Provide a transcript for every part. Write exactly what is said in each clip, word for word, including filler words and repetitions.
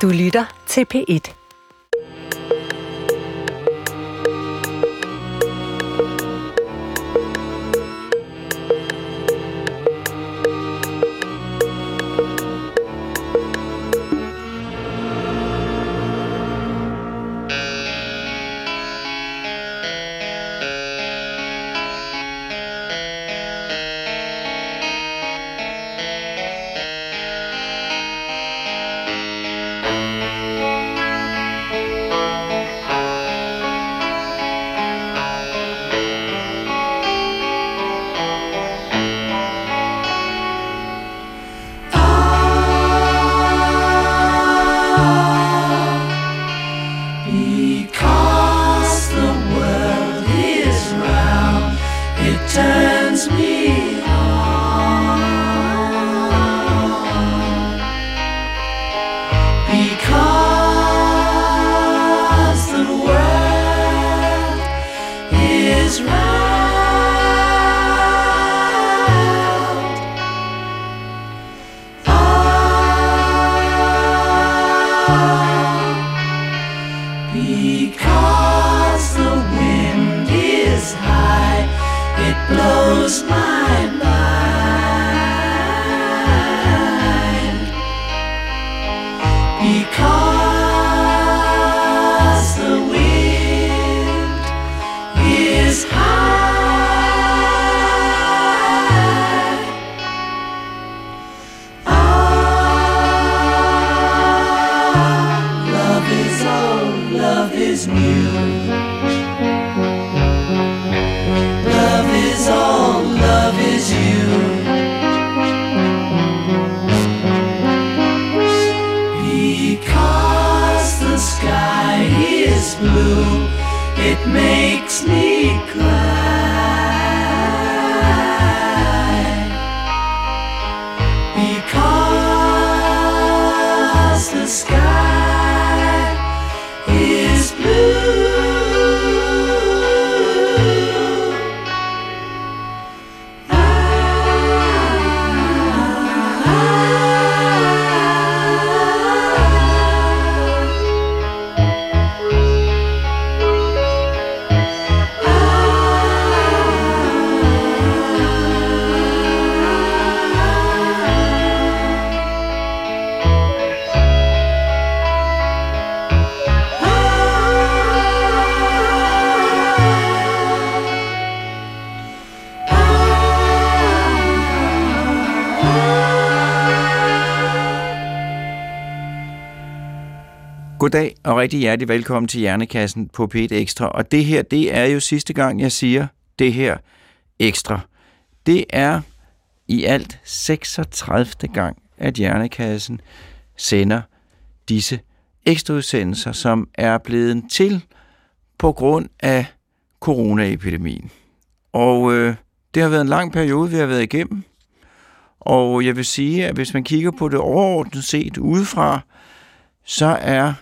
Du lytter til P et. Goddag og rigtig hjertelig velkommen til Hjernekassen på P et Ekstra. Og det her, det er jo sidste gang, jeg siger det her ekstra. Det er i alt seksogtredivte gang, at Hjernekassen sender disse ekstraudsendelser, som er blevet til på grund af coronaepidemien. Og øh, det har været en lang periode, vi har været igennem. Og jeg vil sige, at hvis man kigger på det overordnet set udefra, så er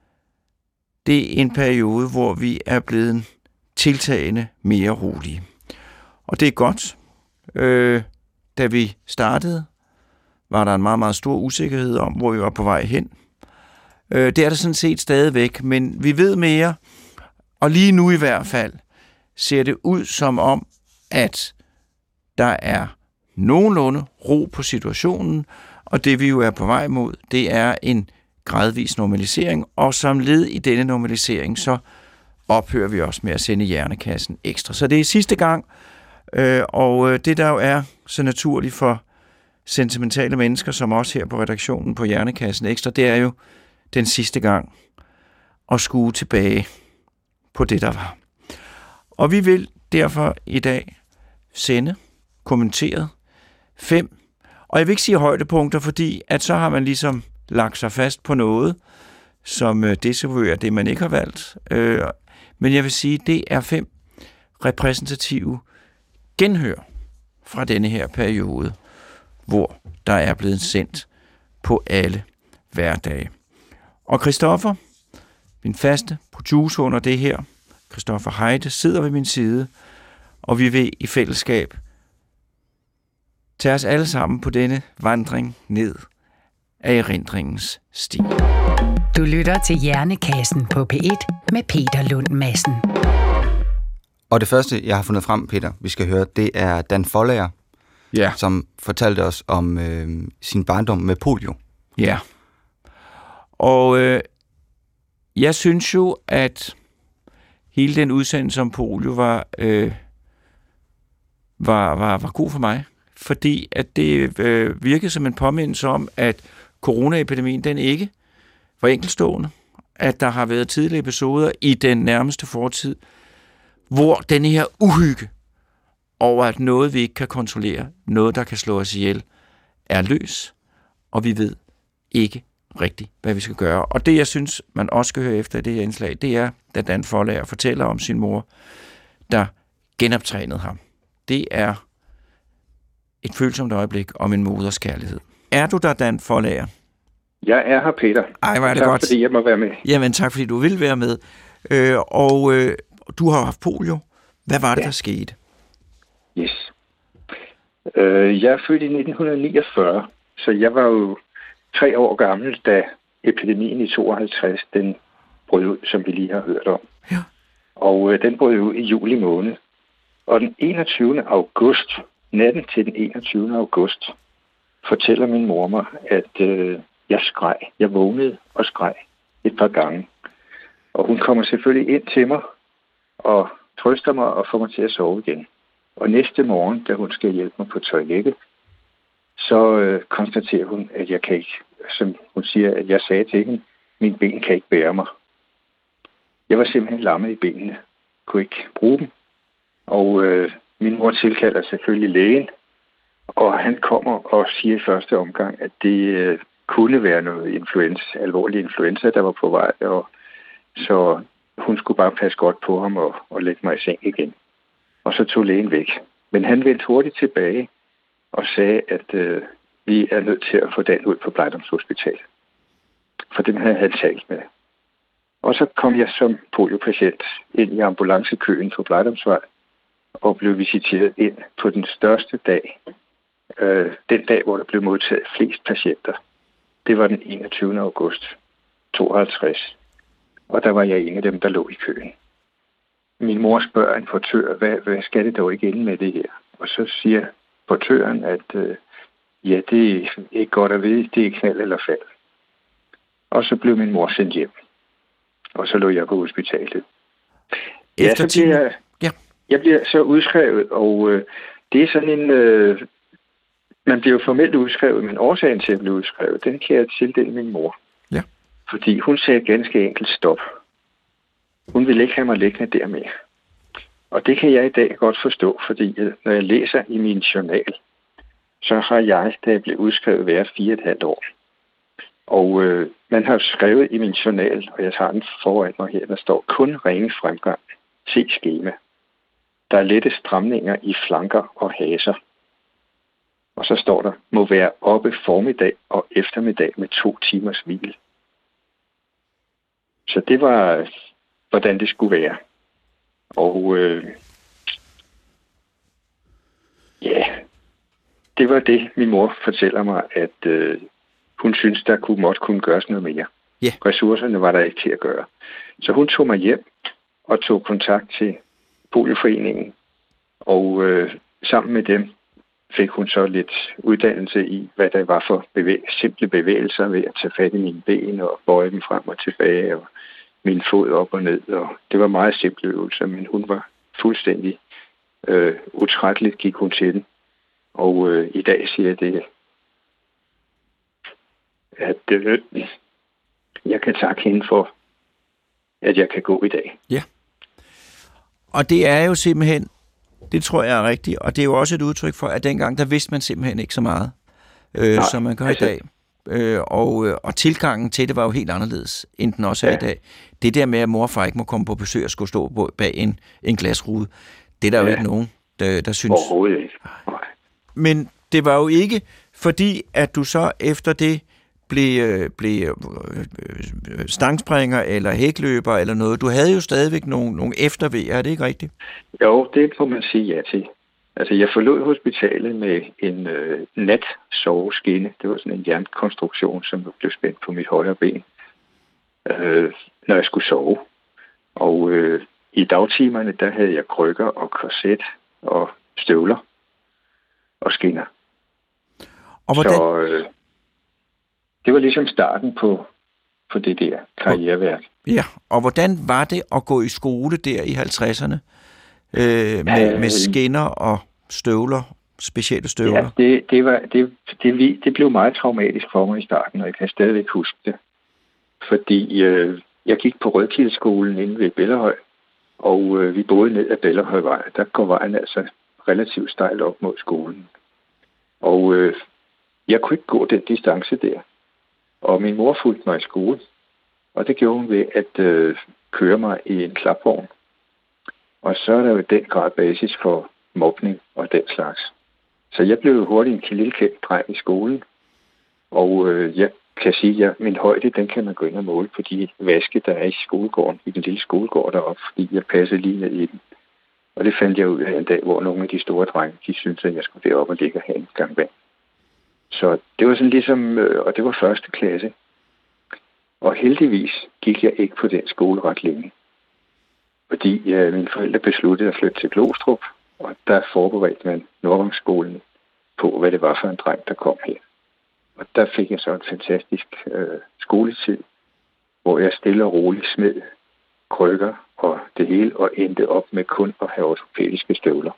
det er en periode, hvor vi er blevet tiltagende mere rolige. Og det er godt. Øh, da vi startede, var der en meget, meget stor usikkerhed om, hvor vi var på vej hen. Øh, det er der sådan set stadigvæk, men vi ved mere, og lige nu i hvert fald ser det ud som om, at der er nogenlunde ro på situationen, og det vi jo er på vej mod, det er en gradvis normalisering, og som led i denne normalisering, så ophører vi også med at sende Hjernekassen ekstra. Så det er sidste gang, øh, og det der jo er så naturligt for sentimentale mennesker, som også her på redaktionen på Hjernekassen ekstra, det er jo den sidste gang at skue tilbage på det, der var. Og vi vil derfor i dag sende kommenteret fem, og jeg vil ikke sige højdepunkter, fordi at så har man ligesom lagt sig fast på noget, som øh, desavouerer det, man ikke har valgt. Øh, men jeg vil sige, det er fem repræsentative genhør fra denne her periode, hvor der er blevet sendt på alle hverdage. Og Christoffer, min faste producer under det her, Christoffer Heide, sidder ved min side, og vi vil i fællesskab tage os alle sammen på denne vandring ned af erindringens sti. Du lytter til Hjernekassen på P et med Peter Lund Madsen. Og det første, jeg har fundet frem, Peter, vi skal høre, det er Dan Foldager, ja. som fortalte os om øh, sin barndom med polio. Ja. Og øh, jeg synes jo, at hele den udsendelse om polio var, øh, var, var, var god for mig, fordi at det øh, virkede som en påmindelse om, at coronaepidemien, den ikke var enkeltstående, at der har været tidligere episoder i den nærmeste fortid, hvor denne her uhygge over, at noget, vi ikke kan kontrollere, noget, der kan slå os ihjel, er løs, og vi ved ikke rigtigt, hvad vi skal gøre. Og det, jeg synes, man også skal høre efter det her indslag, det er, da Dan Foldager fortæller om sin mor, der genoptrænede ham. Det er et følsomt øjeblik om en moders kærlighed. Er du der, Dan Foldager? Jeg er her, Peter. Ej, hvor er det tak, godt. fordi jeg må være med. Jamen, tak, fordi du vil være med. Øh, og øh, du har haft polio. Hvad var det, ja. der skete? Yes. Øh, jeg er født i nitten niogfyrre, så jeg var jo tre år gammel, da epidemien i tooghalvtreds, den brød ud, som vi lige har hørt om. Ja. Og øh, den brød ud i juli måned. Og den enogtyvende august, natten til den enogtyvende august, fortæller min mor mig, at øh, jeg skreg. Jeg vågnede og skreg et par gange. Og hun kommer selvfølgelig ind til mig og trøster mig og får mig til at sove igen. Og næste morgen, da hun skal hjælpe mig på toilettet, så øh, konstaterer hun, at jeg kan ikke, som hun siger, at jeg sagde til hende, min ben kan ikke bære mig. Jeg var simpelthen lammet i benene. Kunne ikke bruge dem. Og øh, min mor tilkalder selvfølgelig lægen, og han kommer og siger i første omgang, at det øh, kunne være noget influenza, alvorlig influenza, der var på vej, og så hun skulle bare passe godt på ham og, og lægge mig i seng igen. Og så tog lægen væk. Men han vendte hurtigt tilbage og sagde, at øh, vi er nødt til at få Dan ud på Blejdoms Hospital. For dem havde han talt med. Og så kom jeg som poliopatient ind i ambulancekøen på Blejdomsvej og blev visiteret ind på den største dag. Øh, den dag, hvor der blev modtaget flest patienter. Det var den enogtyvende august tooghalvtreds. Og der var jeg en af dem, der lå i køen. Min mor spørger en portør, hvad, hvad skal det dog ikke ende med det her? Og så siger portøren, at øh, ja, det er ikke godt at vide, det er knald eller fald. Og så blev min mor sendt hjem. Og så lå jeg på hospitalet. Ja, så bliver jeg, ja. jeg bliver så udskrevet, og øh, det er sådan en... Øh, man bliver jo formelt udskrevet, men årsagen til at blive udskrevet, den kan jeg tildele min mor. Ja. Fordi hun sagde ganske enkelt stop. Hun ville ikke have mig liggende der mere. Og det kan jeg i dag godt forstå, fordi når jeg læser i min journal, så har jeg, da jeg blev udskrevet, været fire og et halvt år. Og øh, man har skrevet i min journal, og jeg tager den foran mig her, der står kun ringe fremgang. Se skema. Der er lette stramninger i flanker og haser. Og så står der, må være oppe formiddag og eftermiddag med to timers hvil. Så det var, hvordan det skulle være. Og øh, ja, det var det, min mor fortæller mig, at øh, hun synes, der kunne, måtte kunne gøres noget mere. Yeah. Ressourcerne var der ikke til at gøre. Så hun tog mig hjem og tog kontakt til Polioforeningen. Og øh, sammen med dem fik hun så lidt uddannelse i, hvad der var for bevæg- simple bevægelser ved at tage fat i mine ben og bøje dem frem og tilbage og min fod op og ned. Og det var meget simple øvelser, men hun var fuldstændig øh, utrætteligt gik hun til den. Og øh, i dag siger det, at øh, jeg kan takke hende for, at jeg kan gå i dag. Ja. Og det er jo simpelthen, det tror jeg er rigtigt, og det er jo også et udtryk for, at dengang, der vidste man simpelthen ikke så meget, øh, Nej, som man gør altså, i dag. Øh, og, øh, og tilgangen til det var jo helt anderledes, end den også er ja. i dag. Det der med, at mor og far ikke må komme på besøg og skulle stå bag en, en glasrude, det er der ja. jo ikke nogen, der, der synes. Overhovedet ikke. Nej. Men det var jo ikke, fordi at du så efter det blev, blev stangspringer eller hækløber eller noget. Du havde jo stadigvæk nogle, nogle eftervejer, er det ikke rigtigt? Jo, det må man sige ja til. Altså, jeg forlod hospitalet med en øh, natsoveskinne. Det var sådan en jernkonstruktion, som blev spændt på mit højre ben, øh, når jeg skulle sove. Og øh, i dagtimerne, der havde jeg krykker og korset og støvler og skinner. Og hvordan... Så øh, det var ligesom starten på, på det der karriereværk. Ja, og hvordan var det at gå i skole der i halvtredserne øh, med, med skinner og støvler, specielle støvler? Ja, det, det, var, det, det, det blev meget traumatisk for mig i starten, og jeg kan stadigvæk huske det. Fordi øh, jeg gik på Rødkildeskolen inde ved Bellerhøj, og øh, vi boede ned ad Bellerhøjvej. Der går vejen altså relativt stejlt op mod skolen. Og øh, jeg kunne ikke gå den distance der. Og min mor fulgte mig i skole, og det gjorde hun ved at øh, køre mig i en klapvogn. Og så er der jo den grad basis for mobning og den slags. Så jeg blev hurtigt en lille kendt dreng i skolen, og øh, jeg kan sige, at min højde, den kan man gå ind og måle på de vaske, der er i skolegården, i den lille skolegård deroppe, fordi jeg passede lige ned i den. Og det fandt jeg ud af en dag, hvor nogle af de store drenge, de syntes, at jeg skulle derop og ligge og have en gang vand. Så det var sådan ligesom, øh, og det var første klasse. Og heldigvis gik jeg ikke på den skole ret længe. Fordi øh, mine forældre besluttede at flytte til Glostrup, og der forberedte man Nordvangsskolen på, hvad det var for en dreng, der kom her. Og der fik jeg så en fantastisk øh, skoletid, hvor jeg stille og roligt smed krykker og det hele, og endte op med kun at have ortopædiske støvler.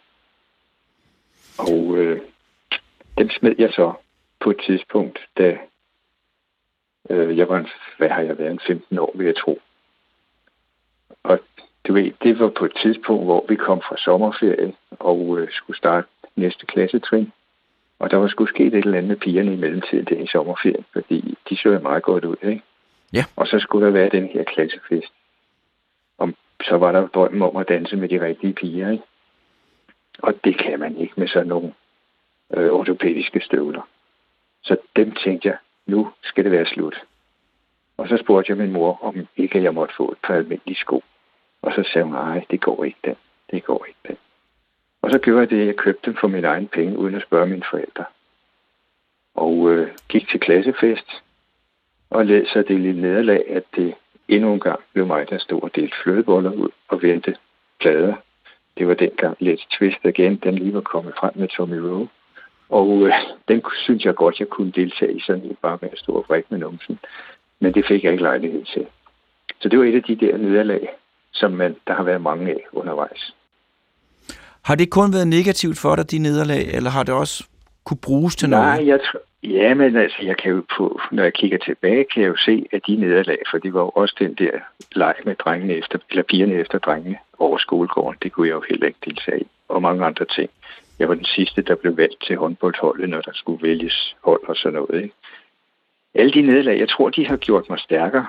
Og øh, dem smed jeg så på et tidspunkt, da øh, jeg var en, hvad har jeg været, en femten år, vil jeg tro. Og du ved, det var på et tidspunkt, hvor vi kom fra sommerferie og øh, skulle starte næste klassetrin. Og der var sgu sket et eller andet med pigerne i mellemtiden der i sommerferien, fordi de så meget godt ud, ikke? Ja. Og så skulle der være den her klassefest. Og så var der drømmen om at danse med de rigtige piger, ikke? Og det kan man ikke med sådan nogle øh, ortopædiske støvler. Så dem tænkte jeg, nu skal det være slut. Og så spurgte jeg min mor, om ikke jeg måtte få et par almindelige sko. Og så sagde hun, nej, det går ikke den. Det går ikke den. Og så gjorde jeg det, jeg købte dem for mine egne penge, uden at spørge mine forældre. Og øh, gik til klassefest, og led så det lille nederlag, at det endnu en gang blev mig, der stod og delte flødeboller ud og vendte plader. Det var dengang Let's Twist Again, den lige var kommet frem med Tommy Rowe. Og øh, den synes jeg godt, jeg kunne deltage i, sådan bare med at stå og vrikke med numsen. Men det fik jeg ikke lejlighed til. Så det var et af de der nederlag, som man, der har været mange af undervejs. Har det kun været negativt for dig, de nederlag, eller har det også kunne bruges til noget? Nej, jeg tror... Ja, men altså, jeg kan jo på, når jeg kigger tilbage, kan jeg jo se, at de nederlag, for det var jo også den der leg med drengene efter, eller pigerne efter drengene over skolegården, det kunne jeg jo heller ikke deltage i, og mange andre ting. Jeg var den sidste, der blev valgt til håndboldholdet, når der skulle vælges hold og sådan noget, ikke? Alle de nederlag, jeg tror, de har gjort mig stærkere,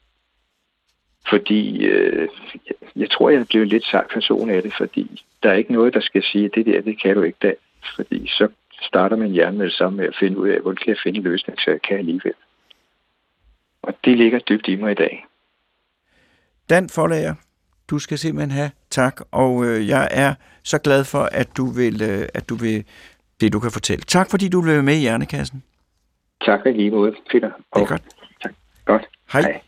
fordi øh, jeg tror, jeg er blevet en lidt sej person af det, fordi der er ikke noget, der skal sige, at det der, det kan du ikke da, fordi så starter man hjernen med det samme med at finde ud af, hvordan kan jeg finde en løsning, så jeg kan alligevel. Og det ligger dybt i mig i dag. Dan Forlager, du skal simpelthen have tak, og øh, jeg er så glad for, at du vil, øh, at du vil det, du kan fortælle. Tak, fordi du blev med i Hjernekassen. Tak for lige måde, Peter. Det er godt. Tak. Godt. Hej. Hej.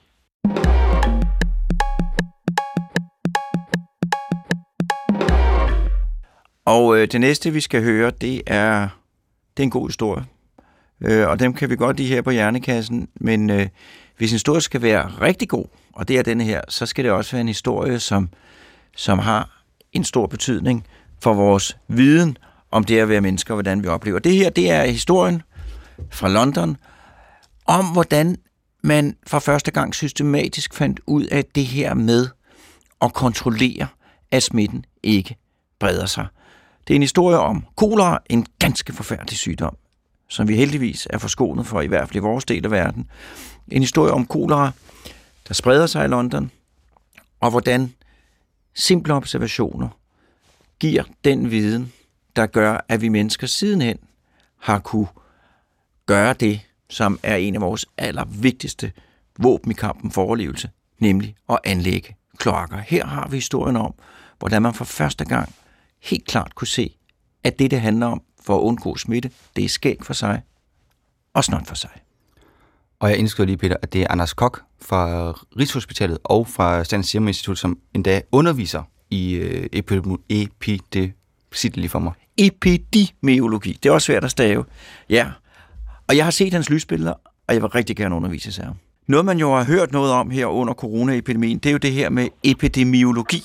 Og øh, det næste, vi skal høre, det er, det er en god historie. Øh, og dem kan vi godt lide her på Hjernekassen. Men øh, hvis en historie skal være rigtig god, og det er denne her, så skal det også være en historie, som, som har en stor betydning for vores viden om det at være mennesker, og hvordan vi oplever. Det her, det er historien fra London, om hvordan man for første gang systematisk fandt ud af det her med at kontrollere, at smitten ikke breder sig. Det er en historie om kolera, en ganske forfærdelig sygdom, som vi heldigvis er forskånet for, i hvert fald i vores del af verden. En historie om kolera, der spreder sig i London, og hvordan simple observationer giver den viden, der gør, at vi mennesker sidenhen har kunne gøre det, som er en af vores allervigtigste våben i kampen for overlevelse, nemlig at anlægge kloakker. Her har vi historien om, hvordan man for første gang helt klart kunne se, at det, det handler om for at undgå smitte, det er skæg for sig og snot for sig. Og jeg indskriver lige, Peter, at det er Anders Koch fra Rigshospitalet og fra Statens Serum Institut, som endda underviser i øh, epidemiologi. Sig det lige for mig. Epidemiologi. Det er også svært at stave. Ja. Og jeg har set hans lysbilleder, og jeg vil rigtig gerne undervise sig. Noget, man jo har hørt noget om her under coronaepidemien, det er jo det her med epidemiologi.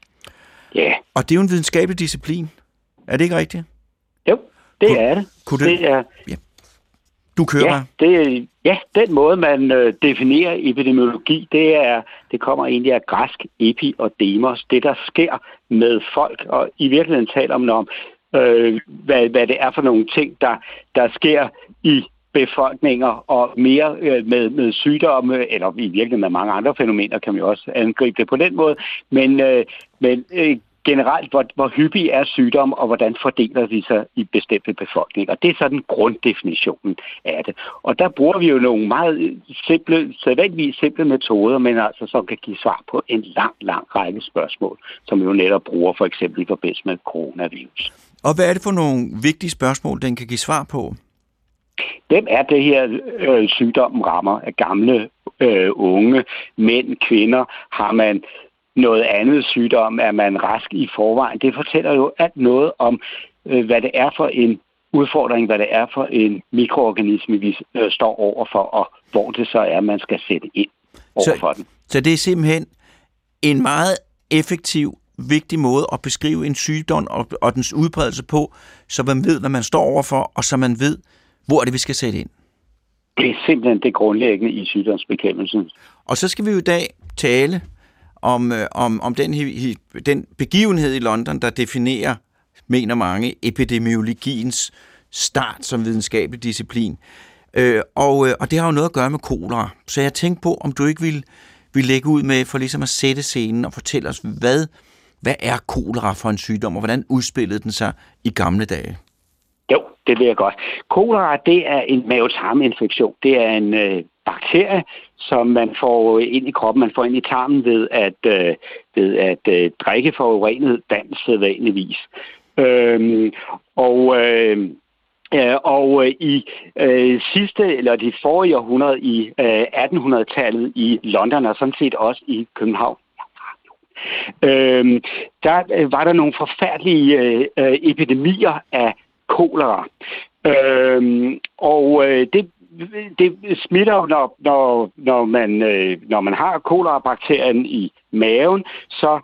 Ja. Yeah. Og det er jo en videnskabelig disciplin. Er det ikke rigtigt? Jo, det Kun, er det. Kunne det, det er, ja. Du kører ja, det, ja, den måde, man øh, definerer epidemiologi, det er det kommer egentlig af græsk epi og demos, det der sker med folk, og i virkeligheden taler man om, øh, hvad, hvad det er for nogle ting, der, der sker i befolkninger, og mere øh, med, med sygdomme, eller i virkeligheden med mange andre fænomener, kan man jo også angribe det på den måde, men, øh, men øh, generelt, hvor, hvor hyppig er sygdom, og hvordan fordeler de sig i bestemte befolkninger. Det er sådan grunddefinitionen af det. Og der bruger vi jo nogle meget simple, sædvanligvis simple metoder, men altså som kan give svar på en lang, lang række spørgsmål, som vi jo netop bruger for eksempel i forbindelse med coronavirus. Og hvad er det for nogle vigtige spørgsmål, den kan give svar på? Hvem er det her øh, sygdommen rammer af gamle, øh, unge, mænd, kvinder? Har man noget andet sygdom? Er man rask i forvejen? Det fortæller jo alt noget om, øh, hvad det er for en udfordring, hvad det er for en mikroorganisme, vi øh, står overfor, og hvor det så er, man skal sætte ind overfor så, den. Så det er simpelthen en meget effektiv, vigtig måde at beskrive en sygdom og, og dens udbredelse på, så man ved, hvad man står overfor, og så man ved, hvor er det, vi skal sætte ind. Det er simpelthen det grundlæggende i sygdomsbekæmpelsen. Og så skal vi jo i dag tale om, om, om den, den begivenhed i London, der definerer, mener mange, epidemiologiens start som videnskabelig disciplin. Øh, og, og det har jo noget at gøre med kolera. Så jeg tænkte på, om du ikke ville, ville lægge ud med for ligesom at sætte scenen og fortælle os, hvad, hvad er kolera for en sygdom, og hvordan udspillede den sig i gamle dage? Jo, det vil jeg godt. Kolera, det er en mavetarminfektion. Det er en øh, bakterie, som man får ind i kroppen. Man får ind i tarmen ved at, øh, ved at øh, drikke forurenet vand sædvanligvis. Øhm, og øh, øh, og øh, i øh, sidste, eller de forrige århundrede i øh, attenhundredetallet i London, og sådan set også i København, øh, der var der nogle forfærdelige øh, epidemier af kolera. Øhm, og øh, det, det smitter jo, når, når, når, man, øh, når man har kolerabakterien i maven, så,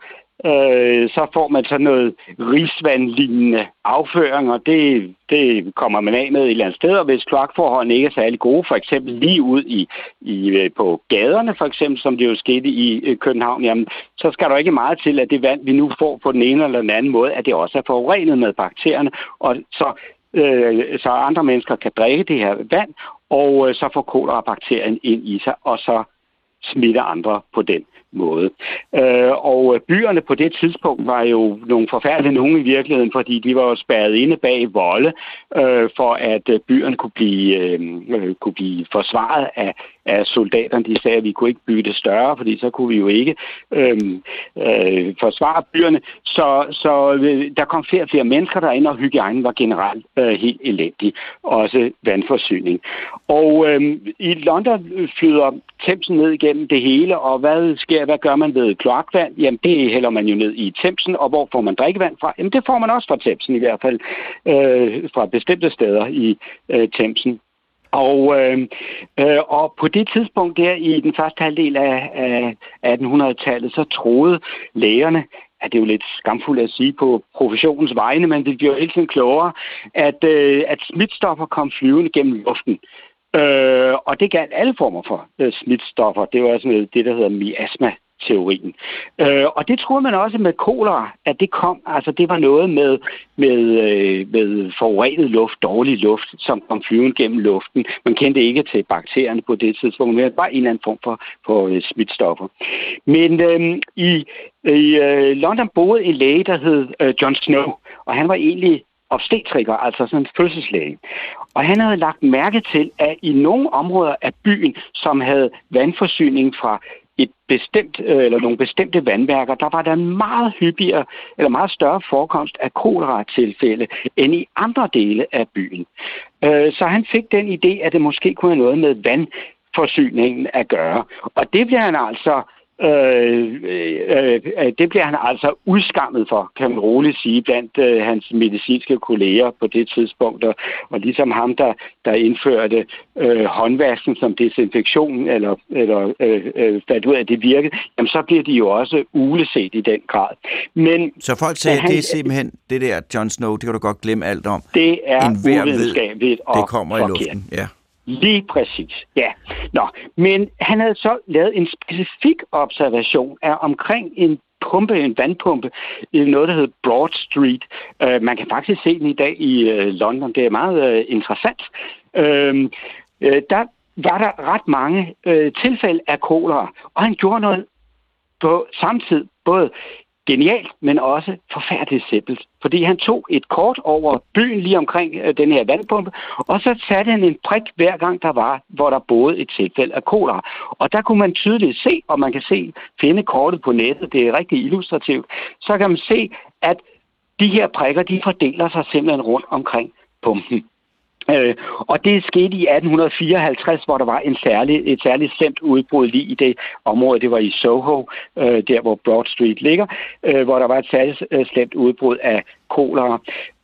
øh, så får man sådan noget risvandlignende afføring, og det, det kommer man af med et eller andet sted, og hvis kloakforholdene ikke er særlig gode, for eksempel lige ud i, i, på gaderne, for eksempel, som det jo skete i København, jamen, så skal der ikke meget til, at det vand, vi nu får på den ene eller den anden måde, at det også er forurenet med bakterierne, og så øh, så andre mennesker kan drikke det her vand, og øh, så får kolerabakterien ind i sig, og så smitter andre på den måde. Øh, og byerne på det tidspunkt var jo nogle forfærdelige nogen i virkeligheden, fordi de var jo spærret inde bag volde, øh, for at byerne kunne blive, øh, kunne blive forsvaret af, af soldaterne. De sagde, at vi kunne ikke bygge det større, fordi så kunne vi jo ikke øh, øh, forsvare byerne. Så, så øh, der kom flere og flere mennesker derinde, og hygiejnen var generelt øh, helt elendig. Også vandforsyning. Og øh, i London flyder Themsen ned igennem det hele, og hvad sker, hvad gør man ved kloakvand? Jamen, det hælder man jo ned i Themsen, og hvor får man drikkevand fra? Jamen, det får man også fra Themsen i hvert fald, øh, fra bestemte steder i øh, Themsen. Og, øh, øh, og på det tidspunkt der i den første halvdel af, af attenhundredetallet, så troede lægerne, at det er jo lidt skamfuldt at sige på professionens vegne, men det bliver jo hele tiden klogere, at, øh, at smitstoffer kom flyvende gennem luften. Øh, og det galt alle former for øh, smitstoffer. Det var sådan det, der hedder miasma-teorien. Øh, og det troede man også med kolera, at det kom, altså det var noget med, med, øh, med forurenet luft, dårlig luft, som kom flyvende gennem luften. Man kendte ikke til bakterierne på det tidspunkt, men det var en eller anden form for, for øh, smitstoffer. Men øh, i, i øh, London boede en læge, der hed øh, John Snow, og han var egentlig obstetriker, altså sådan en fødselslæge. Og han havde lagt mærke til, at i nogle områder af byen, som havde vandforsyning fra et bestemt, eller nogle bestemte vandværker, der var der meget hyppigere, eller meget større forekomst af kolera-tilfælde end i andre dele af byen. Så han fik den idé, at det måske kunne have noget med vandforsyningen at gøre. Og det bliver han altså Øh, øh, øh, det bliver han altså udskammet for, kan man roligt sige, blandt øh, hans medicinske kolleger på det tidspunkt. Og, og ligesom ham, der, der indførte øh, håndvasken som desinfektion, eller, eller øh, øh, fandt ud af, at det virkede, jamen så bliver de jo også uleset i den grad. Men, så folk sagde, han, det er simpelthen det der Jon Snow, det kan du godt glemme alt om. Det er uvidenskabeligt og det kommer forkert. I luften, ja. Lige præcis, ja. Nå, men han havde så lavet en specifik observation af omkring en pumpe, en vandpumpe, i noget, der hedder Broad Street. Uh, man kan faktisk se den i dag i uh, London. Det er meget uh, interessant. Uh, uh, der var der ret mange uh, tilfælde af kolera, og han gjorde noget på samme tid, både genialt, men også forfærdeligt simpelt. Fordi han tog et kort over byen lige omkring øh, den her vandpumpe, og så satte han en prik hver gang der var, hvor der boede et tilfælde af kolera. Og der kunne man tydeligt se, og man kan se, finde kortet på nettet, det er rigtig illustrativt, så kan man se, at de her prikker, de fordeler sig simpelthen rundt omkring pumpen. Øh, og det skete i atten fireoghalvtreds, hvor der var en særlig, et særligt slemt udbrud lige i det område. Det var i Soho, øh, der hvor Broad Street ligger, øh, hvor der var et særligt øh, slemt udbrud af kolera,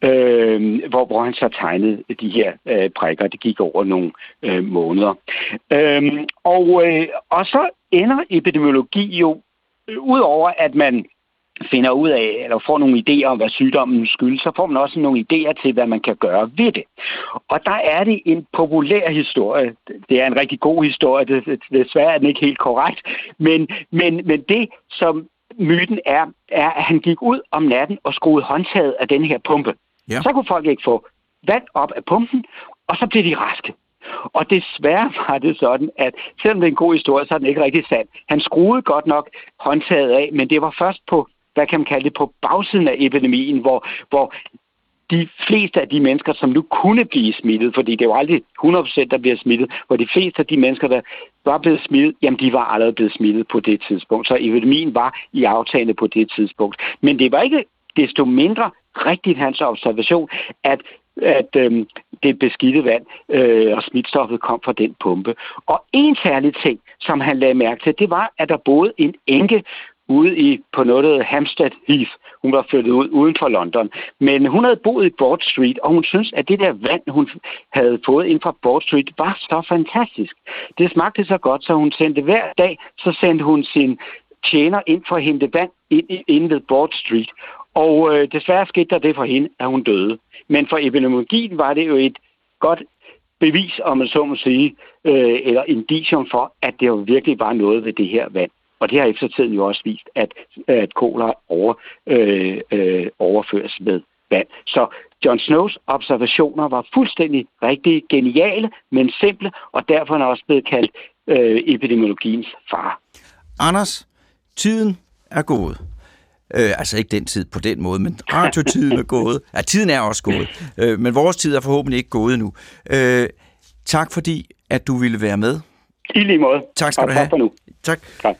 øh, hvor, hvor han så tegnede de her øh, prikker. Det gik over nogle øh, måneder. Øh, og, øh, og så ender epidemiologi jo, øh, udover at man finder ud af, eller får nogle idéer om, hvad sygdommen skyldes, så får man også nogle idéer til, hvad man kan gøre ved det. Og der er det en populær historie. Det er en rigtig god historie. Det, det, desværre er den ikke helt korrekt. Men, men, men det, som myten er, er, at han gik ud om natten og skruede håndtaget af den her pumpe. Ja. Så kunne folk ikke få vand op af pumpen, og så blev de raske. Og desværre var det sådan, at selvom det er en god historie, så er den ikke rigtig sand. Han skruede godt nok håndtaget af, men det var først på, hvad kan man kalde det, på bagsiden af epidemien, hvor, hvor de fleste af de mennesker, som nu kunne blive smittet, fordi det var aldrig hundrede procent, der bliver smittet, hvor de fleste af de mennesker, der var blevet smittet, jamen de var allerede blevet smittet på det tidspunkt. Så epidemien var i aftagende på det tidspunkt. Men det var ikke desto mindre rigtigt hans observation, at at øhm, det beskidte vand øh, og smitstoffet kom fra den pumpe. Og en særlig ting, som han lagde mærke til, det var, at der boede en enke ude i, på noget, der hedder Hampstead Heath. Hun var flyttet ud uden for London. Men hun havde boet i Broad Street, og hun syntes, at det der vand, hun havde fået ind fra Broad Street, var så fantastisk. Det smagte så godt, så hun sendte hver dag, så sendte hun sin tjener ind for at hente vand ind, ind ved Broad Street. Og øh, desværre skete der det for hende, at hun døde. Men for epidemiologien var det jo et godt bevis, om man så må sige, øh, eller indicium for, at det jo virkelig var noget ved det her vand. Og det har eftertiden jo også vist, at, at kolera over, øh, øh, overføres med vand. Så Jon Snows observationer var fuldstændig rigtig geniale, men simple, og derfor er han også blevet kaldt øh, epidemiologiens far. Anders, tiden er gået. Øh, altså ikke den tid på den måde, men radiotiden er gået. Ja, tiden er også gået, øh, men vores tid er forhåbentlig ikke gået endnu. Øh, tak fordi, at du ville være med. I lige måde. Tak skal og du have. Tak for nu. Tak. tak.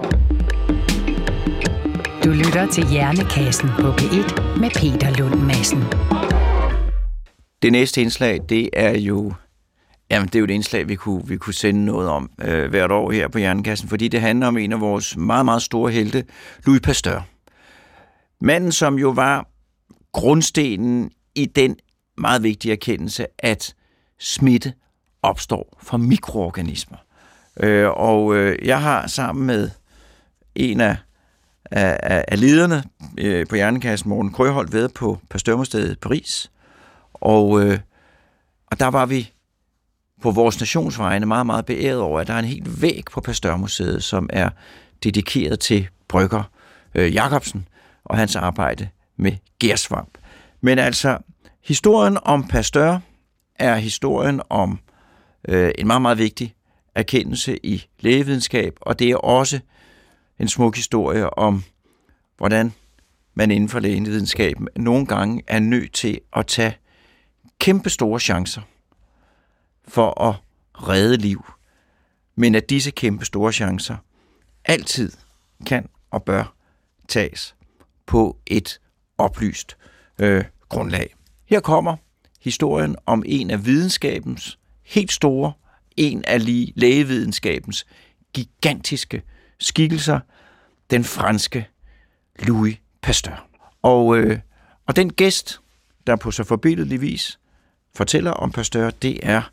Du lytter til Hjernekassen på P et med Peter Lund Madsen. Det næste indslag, det er jo, jamen det er jo et indslag, vi kunne, vi kunne sende noget om øh, hvert år her på Hjernekassen, fordi det handler om en af vores meget, meget store helte, Louis Pasteur. Manden, som jo var grundstenen i den meget vigtige erkendelse, at smitte opstår fra mikroorganismer. Øh, og øh, jeg har sammen med en af, af, af lederne øh, på Hjernekassen, Morten Krøholt, været på Pasteur-museet i Paris. Og, øh, og der var vi på vores nationsvegne meget, meget beæret over, at der er en helt væg på Pasteur-museet, som er dedikeret til brygger øh, Jacobsen og hans arbejde med gærsvamp. Men altså, historien om Pasteur er historien om øh, en meget, meget vigtig erkendelse i lægevidenskab, og det er også en smuk historie om, hvordan man inden for lægevidenskaben nogle gange er nødt til at tage kæmpe store chancer for at redde liv, men at disse kæmpe store chancer altid kan og bør tages på et oplyst øh, grundlag. Her kommer historien om en af videnskabens helt store, en af lige lægevidenskabens gigantiske skikkelser, den franske Louis Pasteur. Og, øh, og den gæst, der på så forbilledlig vis fortæller om Pasteur, det er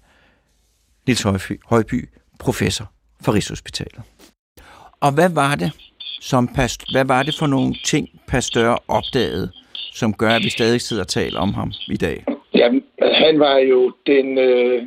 Niels Højby, Højby, professor for Rigshospitalet. Og hvad var det, som Pasteur, hvad var det for nogle ting, Pasteur opdagede, som gør, at vi stadig sidder og taler om ham i dag? Jamen, han var jo den øh,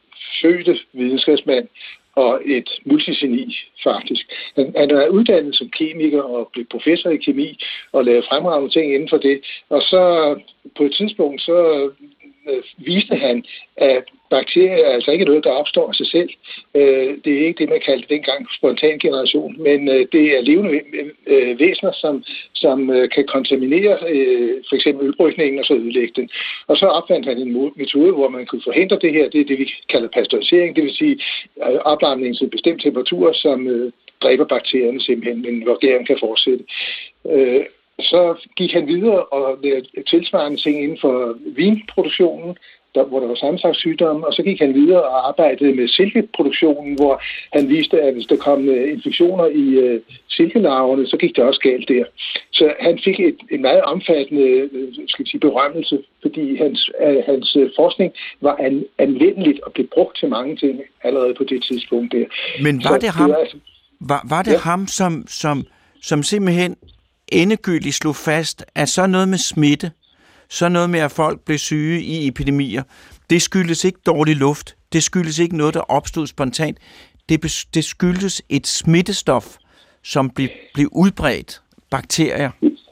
fødte videnskabsmand og et multigeni, faktisk. Han, han er uddannet som kemiker og blev professor i kemi og lavede fremragende ting inden for det. Og så på et tidspunkt, så øh, viste han, at bakterier er altså ikke noget, der opstår af sig selv. Øh, det er ikke det, man kaldte dengang spontan generation, men øh, det er levende øh, væsener, som, som øh, kan kontaminere øh, for eksempel ølbrygningen og så ødelægge den. Og så opfandt han en metode, hvor man kunne forhindre det her. Det er det, vi kalder pasteurisering, det vil sige øh, opvarmning til bestemte temperaturer, som øh, dræber bakterierne simpelthen, men hvor gæren kan fortsætte. Øh, så gik han videre og lavede tilsvarende ting inden for vinproduktionen, der, hvor der var samme slags sygdomme, og så gik han videre og arbejdede med silkeproduktionen, hvor han viste, at hvis der kom uh, infektioner i uh, silkelarverne, så gik det også galt der. Så han fik et, en meget omfattende uh, skal jeg sige, berømmelse, fordi hans, uh, hans uh, forskning var an, anvendeligt og blev brugt til mange ting allerede på det tidspunkt der. Men var så, det ham, det var, altså, var, var det ja. ham som, som, som simpelthen endegyldigt slog fast, at så noget med smitte, så noget med, at folk blev syge i epidemier, det skyldes ikke dårlig luft, det skyldes ikke noget, der opstod spontant, det, det skyldes et smittestof, som blev, blev udbredt, bakterier.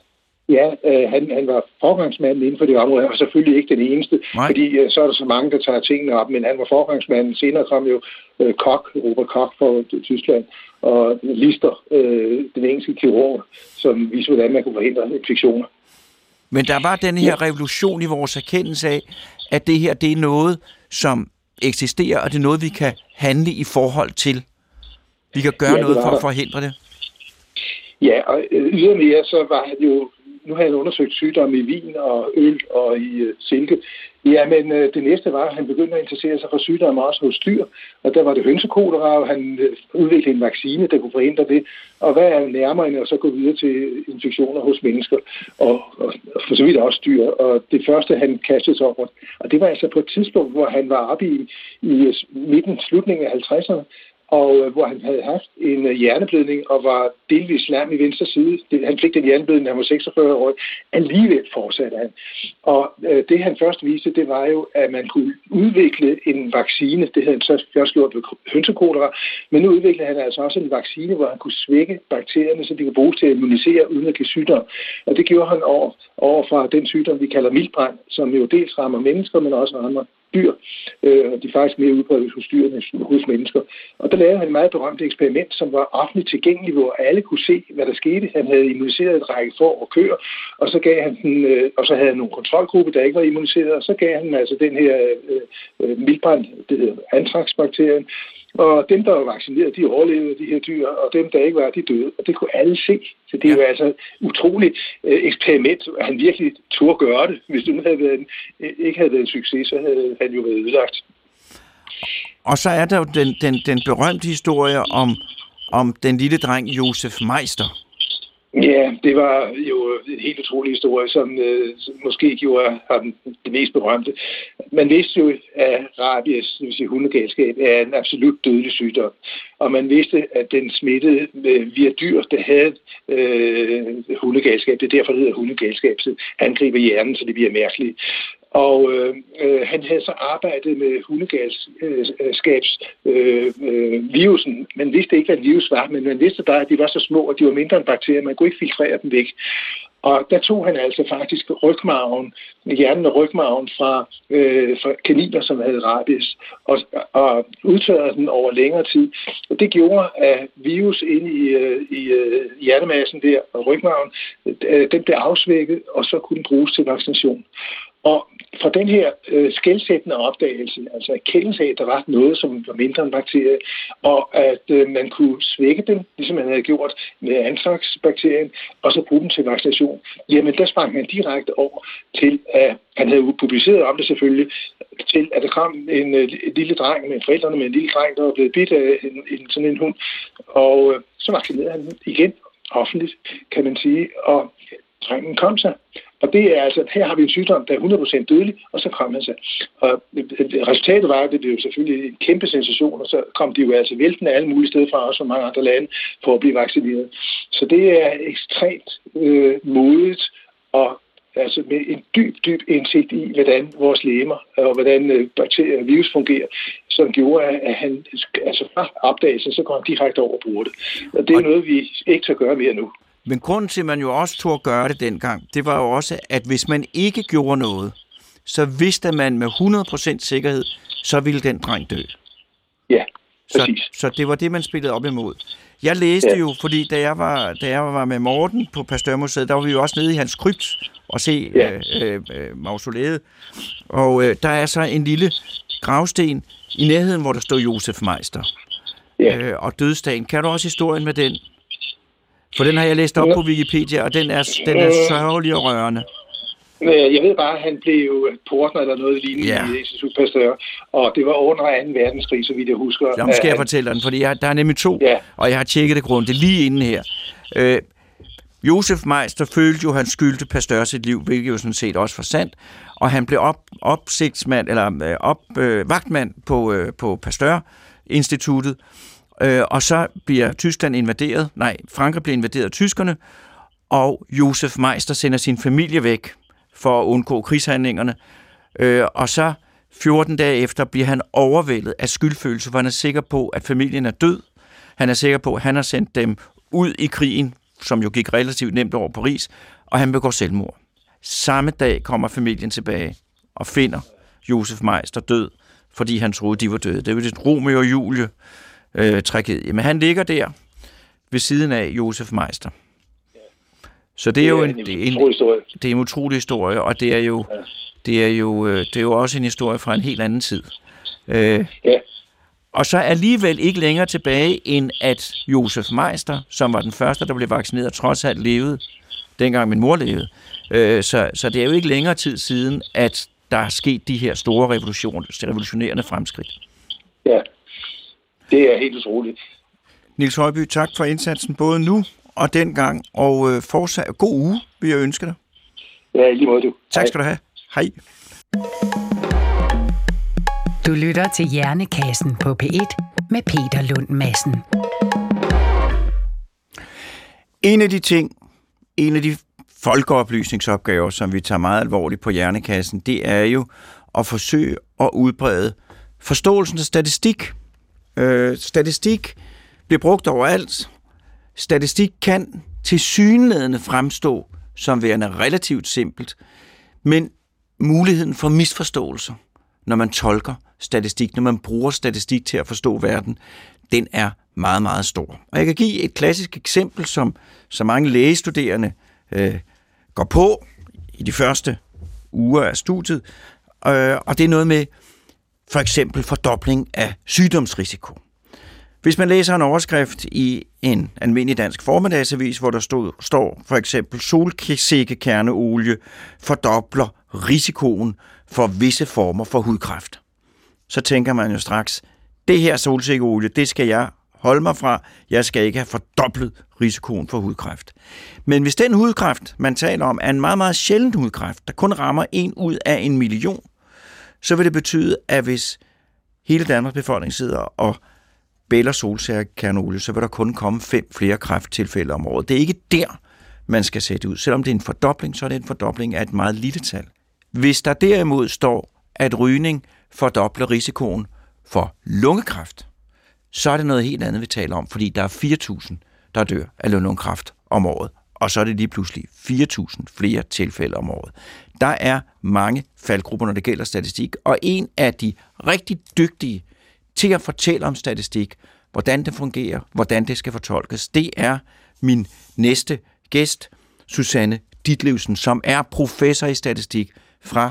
Ja, øh, han, han var forgangsmanden inden for det område. Han var selvfølgelig ikke den eneste, Nej. fordi øh, så er der så mange, der tager tingene op, men han var forgangsmanden. Senere kom jo øh, Koch, Robert Koch fra Tyskland, og Lister, øh, den engelske kirurg, som viste, hvordan man kunne forhindre infektioner. Men der var den her revolution i vores erkendelse af, at det her, det er noget, som eksisterer, og det er noget, vi kan handle i forhold til. Vi kan gøre ja, noget for at forhindre det. Ja, og ydermere så var han jo, nu har han undersøgt sygdomme i vin og øl og i uh, silke. Ja, men uh, det næste var, at han begyndte at interessere sig for sygdomme også hos dyr, og der var det hønsekolera, og han uh, udviklede en vaccine, der kunne forhindre det. Og hvad er nærmere end at så gå videre til infektioner hos mennesker, og, og, og for så vidt også dyr. Og det første, han kastede sig over, og det var altså på et tidspunkt, hvor han var oppe i, i midten, slutningen af halvtredserne, og hvor han havde haft en hjerneblødning og var delvis lam i venstre side. Han fik den hjerneblødning, han var seksogfyrre år. Alligevel fortsatte han. Og øh, det han først viste, det var jo, at man kunne udvikle en vaccine. Det havde han så først gjort ved hønsekolera. Men nu udviklede han altså også en vaccine, hvor han kunne svække bakterierne, så de kunne bruges til at immunisere uden at give sygdom. Og det gjorde han over, over fra den sygdom, vi kalder mildbrand, som jo dels rammer mennesker, men også rammer dyr. Øh, de er faktisk mere udbredt hos dyr end hos mennesker. Og der lavede han et meget berømt eksperiment, som var offentligt tilgængeligt, hvor alle kunne se, hvad der skete. Han havde immuniseret et række får og køer, og så gav han den, øh, og så havde han nogle kontrolgrupper, der ikke var immuniseret, og så gav han altså den her øh, mildbrand, det hedder anthrax-bakterien. Og dem, der var vaccineret, de overlevede, de her dyr, og dem, der ikke var, de døde. Og det kunne alle se. Så det er ja. jo altså utroligt øh, eksperiment, at han virkelig turde gøre det. Hvis det nu havde været en, ikke havde været en succes, så havde han jo været ødelagt. Og så er der jo den, den, den berømte historie om, om den lille dreng Josef Meister. Ja, det var jo en helt utrolig historie, som, øh, som måske gjorde ham det mest berømte. Man vidste jo, at rabies, det vil sige hundegalskab, er en absolut dødelig sygdom. Og man vidste, at den smittede øh, via dyr, der havde øh, hundegalskab. Det er derfor, det hedder hundegalskab, så angriber hjernen, så det bliver mærkeligt. Og øh, han havde så arbejdet med hundegalskabsvirusen. Øh, man vidste ikke, hvad en virus var, men man vidste bare, at de var så små, og de var mindre end bakterier. Man kunne ikke filtrere dem væk. Og der tog han altså faktisk rygmarven, hjernen og rygmarven fra, øh, fra kaniner, som havde rabies, og, og udtørrede den over længere tid. Og det gjorde, at virus inde i, øh, i øh, hjernemassen der og rygmarven, øh, den blev afsvækket, og så kunne den bruges til vaccination. Og for den her øh, skelsættende opdagelse, altså erkendelse af, at der var noget, som var mindre end bakterier, og at øh, man kunne svække dem, ligesom man havde gjort med anthrax-bakterien, og så bruge dem til vaccination, jamen der sprang han direkte over til, at han havde publiceret om det selvfølgelig, til at der kom en, en lille dreng med forældrene med en lille dreng, der var blevet bidt af en, en, sådan en hund, og øh, så vaccinerede han igen offentligt, kan man sige, og drengen kom sig. Og det er altså, her har vi en sygdom, der er hundrede procent dødelig, og så kom han sig. Og resultatet var, at det blev jo selvfølgelig en kæmpe sensation, og så kom de jo altså væltende alle mulige steder fra, også fra mange andre lande, for at blive vaccineret. Så det er ekstremt øh, modigt, og altså med en dyb, dyb indsigt i, hvordan vores legemer og hvordan øh, bakterier og virus fungerer, som gjorde, at han, altså fra opdagelsen, så går han direkte over og bruger det. Og det er og noget, vi ikke tør gøre mere nu. Men grunden til, at man jo også tog at gøre det dengang, det var jo også, at hvis man ikke gjorde noget, så vidste man med hundrede procent sikkerhed, så ville den dreng dø. Ja, præcis. Så, så det var det, man spillede op imod. Jeg læste ja. jo, fordi da jeg, var, da jeg var med Morten på Pasteurmuseet, der var vi jo også nede i hans krypt og se ja. øh, øh, mausoleet. Og øh, der er så en lille gravsten i nærheden, hvor der står Josef Meister. Ja. Øh, og dødsdagen. Kan du også historien med den? For den har jeg læst op på Wikipedia, og den er, den er sørgelig og rørende. Jeg ved bare, at han blev portner eller noget lignende ja. i Institut Pasteur, og det var under anden verdenskrig, så vidt jeg husker. Jamen skal jeg fortælle den, fordi jeg, der er nemlig to, ja. og jeg har tjekket det grundigt lige inden her. Øh, Josef Meister følte jo, at han skyldte Pasteur sit liv, hvilket jo sådan set også var sandt, og han blev op, opsigtsmand, eller op, øh, vagtmand på, øh, på Pasteur-instituttet. Øh, og så bliver Tyskland invaderet, nej, Frankrig bliver invaderet af tyskerne, og Josef Meister sender sin familie væk for at undgå krigshandlingerne. Øh, og så fjorten dage efter bliver han overvældet af skyldfølelse, for han er sikker på, at familien er død. Han er sikker på, at han har sendt dem ud i krigen, som jo gik relativt nemt over Paris, og han begår selvmord. Samme dag kommer familien tilbage og finder Josef Meister død, fordi han troede, de var døde. Det er jo et Romeo og Julie Øh, tragedie. Men han ligger der ved siden af Josef Meister. Så det er jo en, det er en, det er en utrolig historie, og det er jo, ja. det er jo, det er jo også en historie fra en helt anden tid. Øh, ja. Og så alligevel ikke længere tilbage, end at Josef Meister, som var den første, der blev vaccineret, trods alt levede, dengang min mor levede. Øh, så, så det er jo ikke længere tid siden, at der er sket de her store revolutionerende fremskridt. Ja. Det er helt utroligt. Niels Højby, tak for indsatsen både nu og dengang, og øh, fortsat god uge, vil jeg ønske dig. Ja, lige måde du. Tak Hej. Skal du have. Hej. Du lytter til Hjernekassen på P et med Peter Lund Madsen. En af de ting, en af de folkeoplysningsopgaver, som vi tager meget alvorligt på Hjernekassen, det er jo at forsøge at udbrede forståelsen af statistik. Øh, statistik bliver brugt overalt. Statistik kan tilsyneladende fremstå som værende relativt simpelt, men muligheden for misforståelser, når man tolker statistik, når man bruger statistik til at forstå verden, den er meget, meget stor. Og jeg kan give et klassisk eksempel, som så mange lægestuderende øh, går på i de første uger af studiet, øh, og det er noget med for eksempel fordobling af sygdomsrisiko. Hvis man læser en overskrift i en almindelig dansk formiddagsavis, hvor der stod, står for eksempel solsikkekerneolie fordobler risikoen for visse former for hudkræft, så tænker man jo straks, det her solsikkeolie, det skal jeg holde mig fra. Jeg skal ikke have fordoblet risikoen for hudkræft. Men hvis den hudkræft, man taler om, er en meget, meget sjælden hudkræft, der kun rammer en ud af en million, så vil det betyde, at hvis hele Danmarks befolkning sidder og bæller solsikkekerneolie, så vil der kun komme fem flere kræfttilfælde om året. Det er ikke der, man skal sætte ud. Selvom det er en fordobling, så er det en fordobling af et meget lille tal. Hvis der derimod står, at rygning fordobler risikoen for lungekræft, så er det noget helt andet, vi taler om, fordi der er fire tusind, der dør af lungekræft om året, og så er det lige pludselig fire tusind flere tilfælde om året. Der er mange faldgrupper, når det gælder statistik, og en af de rigtig dygtige til at fortælle om statistik, hvordan det fungerer, hvordan det skal fortolkes, det er min næste gæst, Susanne Ditlevsen, som er professor i statistik fra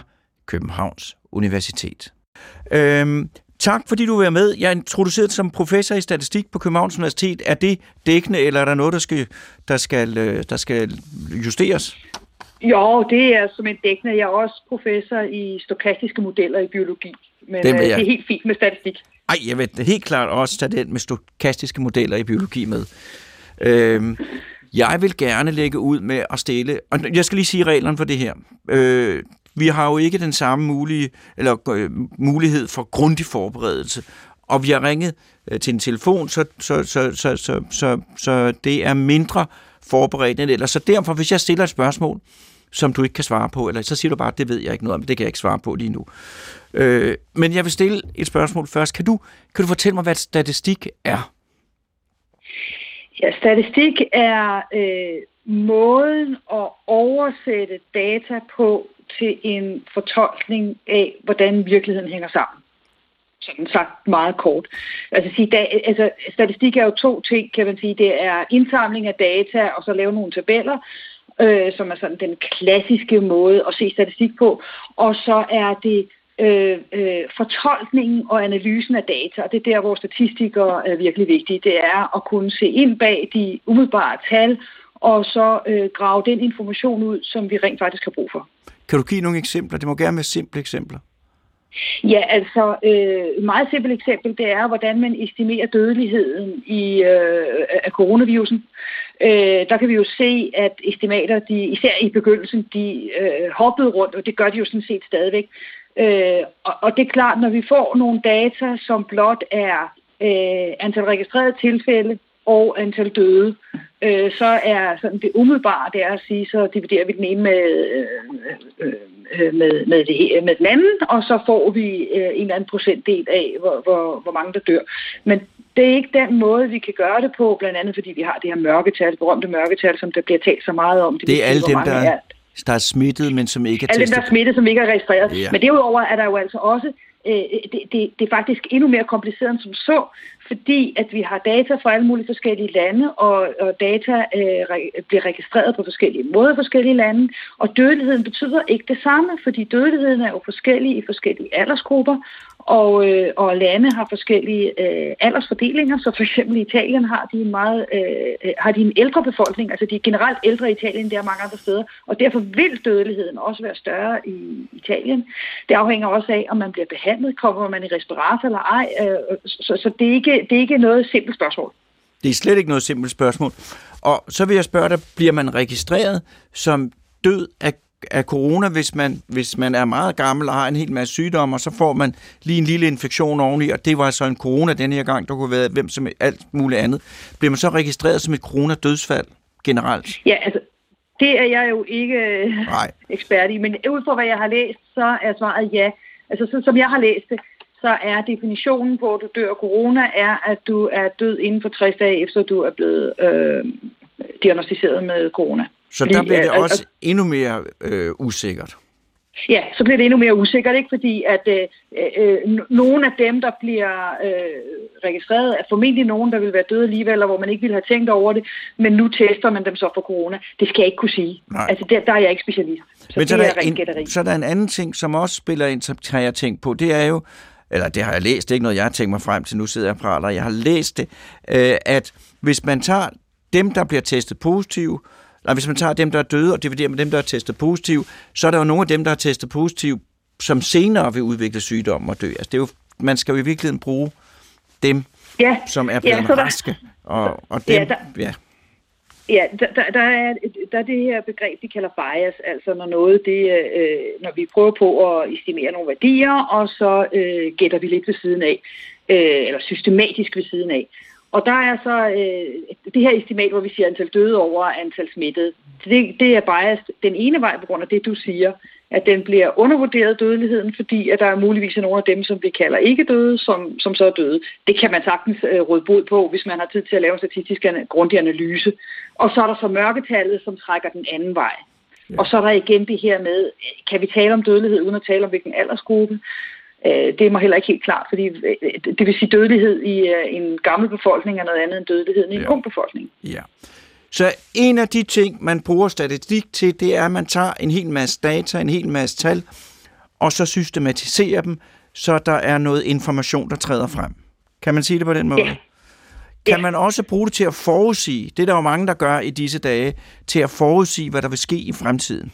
Københavns Universitet. Øhm, tak fordi du var med. Jeg er introduceret som professor i statistik på Københavns Universitet. Er det dækkende, eller er der noget, der skal, der skal, der skal justeres? Jo, det er som en dækkende. Jeg er også professor i stokastiske modeller i biologi, men det, det er helt fint med statistik. Ej, jeg vil helt klart også tage den med stokastiske modeller i biologi med. Øhm, jeg vil gerne lægge ud med at stille, og jeg skal lige sige reglerne for det her. Øh, vi har jo ikke den samme mulige, eller, øh, mulighed for grundig forberedelse, og vi har ringet øh, til en telefon, så, så, så, så, så, så, så det er mindre forberedt end ellers. Så derfor, hvis jeg stiller et spørgsmål, som du ikke kan svare på, eller så siger du bare, det ved jeg ikke noget om, det kan jeg ikke svare på lige nu. Øh, men jeg vil stille et spørgsmål først. Kan du, kan du fortælle mig, hvad statistik er? Ja, statistik er øh, måden at oversætte data på til en fortolkning af, hvordan virkeligheden hænger sammen. Sådan sagt meget kort. Altså, sige, da, altså, statistik er jo to ting, kan man sige. Det er indsamling af data, og så lave nogle tabeller, øh, som er sådan den klassiske måde at se statistik på. Og så er det øh, øh, fortolkningen og analysen af data, og det er der, hvor statistikere er virkelig vigtige. Det er at kunne se ind bag de umiddelbare tal, og så øh, grave den information ud, som vi rent faktisk har brug for. Kan du give nogle eksempler? Det må gerne være simple eksempler. Ja, altså øh, et meget simpelt eksempel, det er, hvordan man estimerer dødeligheden i, øh, af coronavirusen. Øh, der kan vi jo se, at estimater, de, især i begyndelsen, de øh, hoppede rundt, og det gør de jo sådan set stadigvæk. Øh, og, og det er klart, når vi får nogle data, som blot er øh, antal registrerede tilfælde og antal døde, øh, så er sådan det umiddelbare, det er at sige, så dividerer vi den ene med, øh, øh, med, med, det, med den anden, og så får vi øh, en eller anden procentdel af, hvor, hvor, hvor mange der dør. Men det er ikke den måde, vi kan gøre det på, blandt andet fordi vi har det her mørketal, berømte mørketal, som der bliver talt så meget om. Det, det er alle dem, der er, der er smittet, men som ikke er alle testet. Alle dem, der er smittet, som ikke er registreret. Ja. Men derudover er der jo altså også, øh, det, det, det er faktisk endnu mere kompliceret end som så, fordi at vi har data fra alle mulige forskellige lande, og, og data øh, bliver registreret på forskellige måder i forskellige lande, og dødeligheden betyder ikke det samme, fordi dødeligheden er jo forskellig i forskellige aldersgrupper, og, øh, og lande har forskellige øh, aldersfordelinger, så for eksempel i Italien har de en meget øh, har de en ældre befolkning, altså de er generelt ældre i Italien, der er mange andre steder, og derfor vil dødeligheden også være større i Italien. Det afhænger også af, om man bliver behandlet, kommer man i respirator eller ej, øh, så, så det er ikke det er ikke noget simpelt spørgsmål. Det er slet ikke noget simpelt spørgsmål. Og så vil jeg spørge dig, bliver man registreret som død af, af corona, hvis man, hvis man er meget gammel og har en hel masse sygdomme, og så får man lige en lille infektion oveni, og det var så en corona denne her gang, der kunne være hvem som alt muligt andet. Bliver man så registreret som et coronadødsfald generelt? Ja, altså, det er jeg jo ikke Nej. ekspert i, men ud fra hvad jeg har læst, så er svaret ja. Altså, så, som jeg har læst det, så er definitionen på, at du dør af corona, er, at du er død inden for tres dage, efter du er blevet øh, diagnosticeret med corona. Så Fordi, der bliver det øh, også øh, endnu mere øh, usikkert? Ja, så bliver det endnu mere usikkert, ikke? Fordi at øh, øh, nogle af dem, der bliver øh, registreret, er formentlig nogen, der vil være døde alligevel, eller hvor man ikke ville have tænkt over det, men nu tester man dem så for corona. Det skal jeg ikke kunne sige. Nej. Altså, der, der er jeg ikke specialist. Så men så, det er en, så der er en anden ting, som også spiller ind, som har jeg tænkt på, det er jo, eller det har jeg læst, det er ikke noget, jeg har tænkt mig frem til, nu sidder jeg og praler, jeg har læst det, øh, at hvis man tager dem, der bliver testet positive, eller hvis man tager dem, der er døde, og dividerer med dem, der er testet positive, så er der jo nogle af dem, der er testet positive, som senere vil udvikle sygdom og dø. Altså, det er jo, man skal jo i virkeligheden bruge dem, ja. som er blevet ja, raske. Og, og dem, ja, der, ja. Ja, der, der, der, er, der er det her begreb, vi kalder bias, altså når noget, det, øh, når vi prøver på at estimere nogle værdier, og så øh, gætter vi lidt ved siden af, øh, eller systematisk ved siden af. Og der er så øh, det her estimat, hvor vi siger antal døde over antal smittede. Det, det er bias den ene vej på grund af det, du siger, at den bliver undervurderet dødeligheden, fordi at der er muligvis nogle af dem, som vi kalder ikke døde, som, som så er døde. Det kan man sagtens øh, råde bod på, hvis man har tid til at lave en statistisk grundig analyse. Og så er der så mørketallet, som trækker den anden vej. Ja. Og så er der igen det her med, kan vi tale om dødelighed uden at tale om hvilken aldersgruppe? Det er mig heller ikke helt klart, fordi det vil sige dødelighed i en gammel befolkning er noget andet end dødeligheden i en ja. ung befolkning. Ja. Så en af de ting, man bruger statistik til, det er, at man tager en hel masse data, en hel masse tal, og så systematisere dem, så der er noget information, der træder frem. Kan man sige det på den måde? Ja. Kan man også bruge det til at forudsige, det er der jo mange, der gør i disse dage, til at forudsige, hvad der vil ske i fremtiden?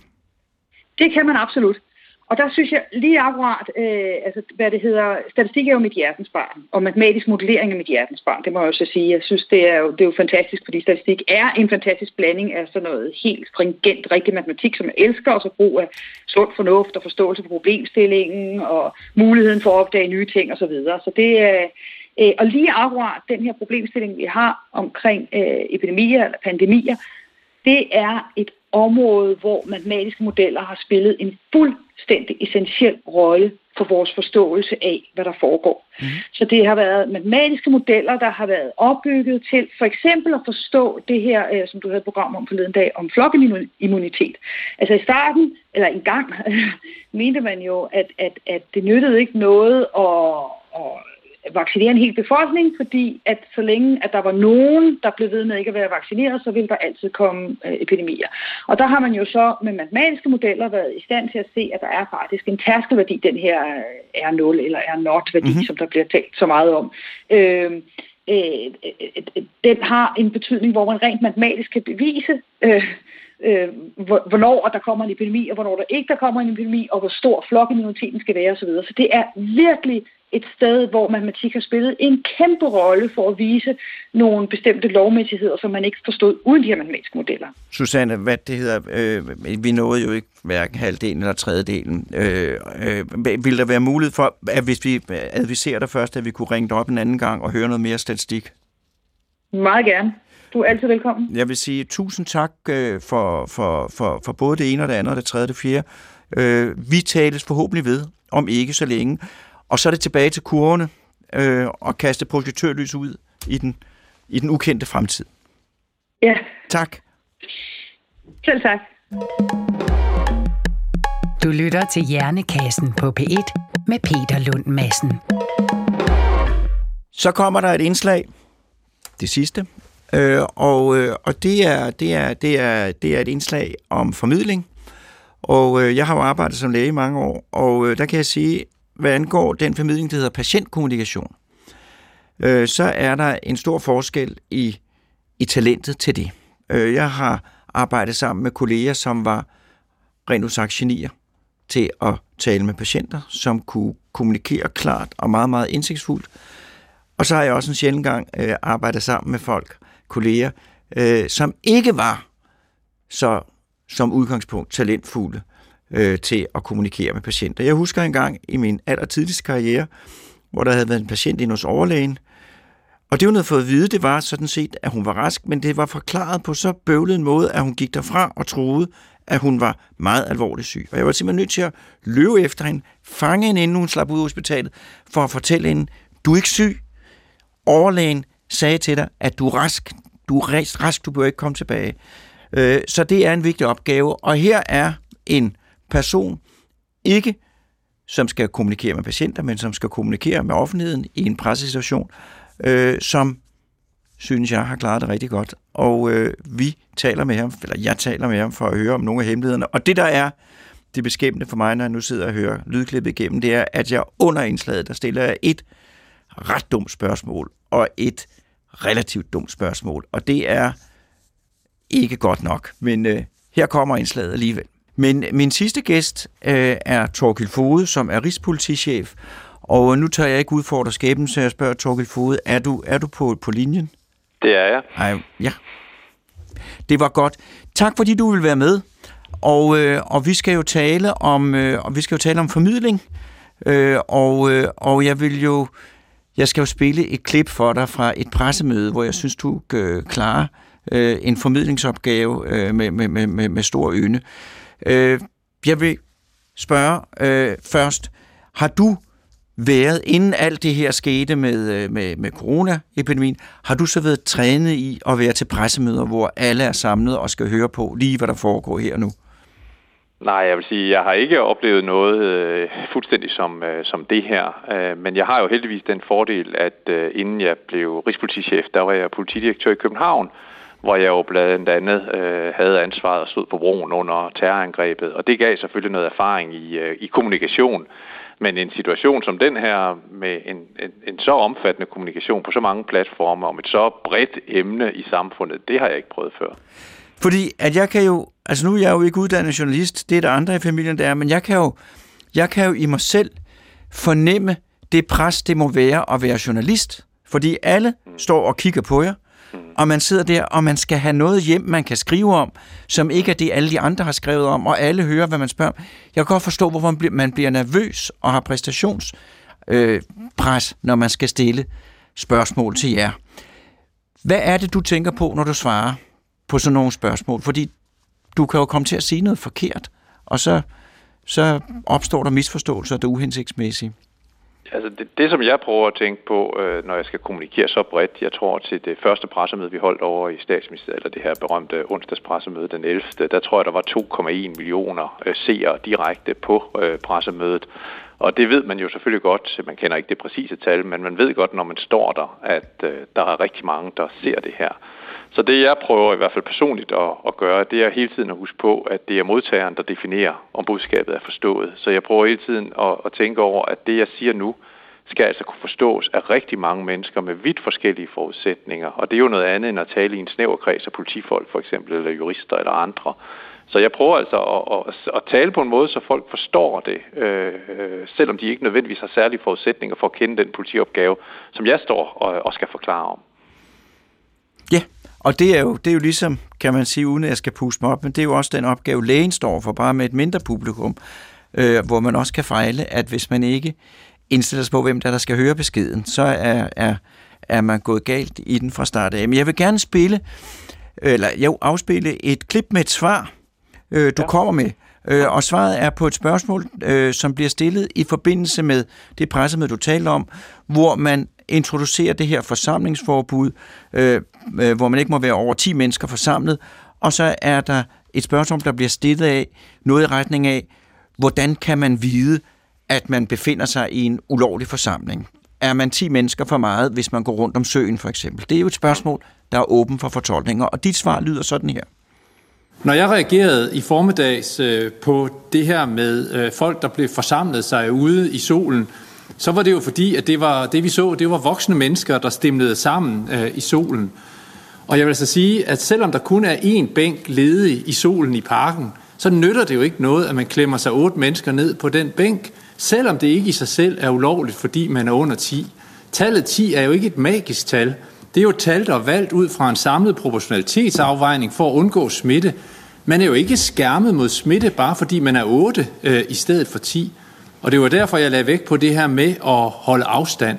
Det kan man absolut. Og der synes jeg lige akkurat, øh, altså hvad det hedder, statistik er jo mit hjertens barn, og matematisk modellering er mit hjertens barn, det må jeg jo så sige. Jeg synes, det er jo, det er jo fantastisk, fordi statistik er en fantastisk blanding af sådan noget helt stringent, rigtig matematik, som jeg elsker, og så brug af sund fornuft og forståelse for problemstillingen, og muligheden for at opdage nye ting osv. Så, så det er... Øh, og lige akkurat den her problemstilling, vi har omkring øh, epidemier eller pandemier, det er et område, hvor matematiske modeller har spillet en fuldstændig essentiel rolle for vores forståelse af, hvad der foregår. Mm. Så det har været matematiske modeller, der har været opbygget til for eksempel at forstå det her, øh, som du havde et program om forleden dag, om flokimmunitet. Altså i starten, eller en gang, mente man jo, at, at, at det nyttede ikke noget at, at vaccinere en hel befolkning, fordi at så længe at der var nogen, der blev ved med ikke at være vaccineret, så ville der altid komme øh, epidemier. Og der har man jo så med matematiske modeller været i stand til at se, at der er faktisk en tærskelværdi, den her R nul eller R naught-værdi, mm-hmm. som der bliver talt så meget om. Øh, øh, øh, den har en betydning, hvor man rent matematisk kan bevise, øh, øh, hvornår der kommer en epidemi, og hvornår der ikke der kommer en epidemi, og hvor stor flokimmuniteten skal være osv. Så det er virkelig et sted, hvor matematik har spillet en kæmpe rolle for at vise nogle bestemte lovmæssigheder, som man ikke forstod uden de her matematiske modeller. Susanne, hvad det hedder, øh, vi nåede jo ikke hverken halvdelen eller tredjedelen. Øh, øh, vil der være mulighed for, at hvis vi adviserer dig først, at vi kunne ringe dig op en anden gang og høre noget mere statistik? Meget gerne. Du er altid velkommen. Jeg vil sige tusind tak øh, for, for, for, for både det ene og det andet og det tredje og det fjerde. Øh, vi tales forhåbentlig ved, om ikke så længe. Og så er det tilbage til kurvene øh, og kaste projektørlys ud i den, i den ukendte fremtid. Ja. Tak. Selv tak. Du lytter til Hjernekassen på P et med Peter Lund Madsen. Så kommer der et indslag, det sidste, øh, og, øh, og det, er, det, er, det, er, det er et indslag om formidling. Og øh, jeg har jo arbejdet som læge i mange år, og øh, der kan jeg sige, hvad angår den formidling, der hedder patientkommunikation, øh, så er der en stor forskel i, i talentet til det. Øh, jeg har arbejdet sammen med kolleger, som var rent udsagt genier til at tale med patienter, som kunne kommunikere klart og meget, meget indsigtsfuldt. Og så har jeg også en sjældent gang øh, arbejdet sammen med folk, kolleger, øh, som ikke var så som udgangspunkt talentfulde øh, til at kommunikere med patienter. Jeg husker engang i min allertidligste karriere, hvor der havde været en patient inde hos overlægen, og det, hun havde fået at vide, det var sådan set, at hun var rask, men det var forklaret på så bøvlet en måde, at hun gik derfra og troede, at hun var meget alvorligt syg. Og jeg var simpelthen nødt til at løbe efter hende, fange hende, inden hun slap ud af hospitalet, for at fortælle hende, du er ikke syg. Overlægen sagde til dig, at du er rask. Du er rask, du bør ikke komme tilbage. Så det er en vigtig opgave, og her er en person, ikke som skal kommunikere med patienter, men som skal kommunikere med offentligheden i en pressesituation, øh, som synes jeg har klaret det rigtig godt. Og øh, vi taler med ham, eller jeg taler med ham for at høre om nogle af hemmelighederne. Og det, der er det beskæmmende for mig, når jeg nu sidder og hører lydklippet igennem, det er, at jeg under indslaget, der stiller jeg et ret dumt spørgsmål, og et relativt dumt spørgsmål. Og det er ikke godt nok, men øh, her kommer indslaget alligevel. Men min sidste gæst øh, er Thorkild Foged, som er rigspolitichef, og nu tager jeg ikke udfordre skæbnen, så jeg spørger Thorkild Foged, er du, er du på, på linjen? Det er jeg. Ej, ja. Det var godt. Tak fordi du vil være med, og, øh, og vi skal jo tale om, øh, og vi skal jo tale om formidling, øh, og, øh, og jeg vil jo, jeg skal jo spille et klip for dig fra et pressemøde, hvor jeg synes, du øh, klarer øh, en formidlingsopgave øh, med, med, med, med stor ynde. Øh, jeg vil spørge øh, først, har du været, inden alt det her skete med, med, med coronaepidemien, har du så været trænet i at være til pressemøder, hvor alle er samlet og skal høre på lige, hvad der foregår her nu? Nej, jeg vil sige, jeg har ikke oplevet noget øh, fuldstændig som, øh, som det her, øh, men jeg har jo heldigvis den fordel, at øh, inden jeg blev rigspolitichef, der var jeg politidirektør i København, hvor jeg jo blandt andet øh, havde ansvaret og stod på broen under terrorangrebet. Og det gav selvfølgelig noget erfaring i, øh, i kommunikation. Men en situation som den her, med en, en, en så omfattende kommunikation på så mange platforme, om et så bredt emne i samfundet, det har jeg ikke prøvet før. Fordi at jeg kan jo, altså nu er jeg jo ikke uddannet journalist, det er der andre i familien, der er, men jeg kan jo, jeg kan jo i mig selv fornemme det pres, det må være at være journalist. Fordi alle mm. står og kigger på jer, mm. og man sidder der, og man skal have noget hjem, man kan skrive om, som ikke er det, alle de andre har skrevet om, og alle hører, hvad man spørger om. Jeg kan godt forstå, hvorfor man bliver, man bliver nervøs og har præstationspres, øh, pres, når man skal stille spørgsmål til jer. Hvad er det, du tænker på, når du svarer på sådan nogle spørgsmål? Fordi du kan jo komme til at sige noget forkert, og så, så opstår der misforståelser, der er uhensigtsmæssige. Altså det, det, som jeg prøver at tænke på, øh, når jeg skal kommunikere så bredt, jeg tror til det første pressemøde, vi holdt over i Statsministeriet, eller det her berømte onsdagspressemøde den ellevte, der tror jeg, der var to komma en millioner øh, seere direkte på øh, pressemødet. Og det ved man jo selvfølgelig godt, man kender ikke det præcise tal, men man ved godt, når man står der, at øh, der er rigtig mange, der ser det her. Så det, jeg prøver i hvert fald personligt at, at gøre, det er hele tiden at huske på, at det er modtageren, der definerer, om budskabet er forstået. Så jeg prøver hele tiden at, at tænke over, at det, jeg siger nu, skal altså kunne forstås af rigtig mange mennesker med vidt forskellige forudsætninger. Og det er jo noget andet end at tale i en snæver kreds af politifolk, for eksempel, eller jurister eller andre. Så jeg prøver altså at, at, at tale på en måde, så folk forstår det, øh, selvom de ikke nødvendigvis har særlige forudsætninger for at kende den politiopgave, som jeg står og, og skal forklare om. Ja, og det er, jo, det er jo ligesom, kan man sige, uden at jeg skal puste mig op, men det er jo også den opgave, lægen står for, bare med et mindre publikum, øh, hvor man også kan fejle, at hvis man ikke indstiller sig på, hvem der, der skal høre beskeden, så er, er, er man gået galt i den fra start af. Men jeg vil gerne spille, eller jo, afspille et klip med et svar, øh, du ja. kommer med, øh, og svaret er på et spørgsmål, øh, som bliver stillet i forbindelse med det pressemøde, du talte om, hvor man introducerer det her forsamlingsforbud, øh, øh, hvor man ikke må være over ti mennesker forsamlet, og så er der et spørgsmål, der bliver stillet af, noget i retning af, hvordan kan man vide, at man befinder sig i en ulovlig forsamling? Er man ti mennesker for meget, hvis man går rundt om søen, for eksempel? Det er jo et spørgsmål, der er åben for fortolkninger, og dit svar lyder sådan her. Når jeg reagerede i formiddags øh, på det her med øh, folk, der blev forsamlet sig ude i solen, så var det jo fordi, at det, var, det vi så, det var voksne mennesker, der stimlede sammen øh, i solen. Og jeg vil altså sige, at selvom der kun er én bænk ledig i solen i parken, så nytter det jo ikke noget, at man klemmer sig otte mennesker ned på den bænk, selvom det ikke i sig selv er ulovligt, fordi man er under ti. Tallet ti er jo ikke et magisk tal. Det er jo et tal, der er valgt ud fra en samlet proportionalitetsafvejning for at undgå smitte. Man er jo ikke skærmet mod smitte, bare fordi man er otte øh, i stedet for ti. Og det var derfor, jeg lagde vægt på det her med at holde afstand.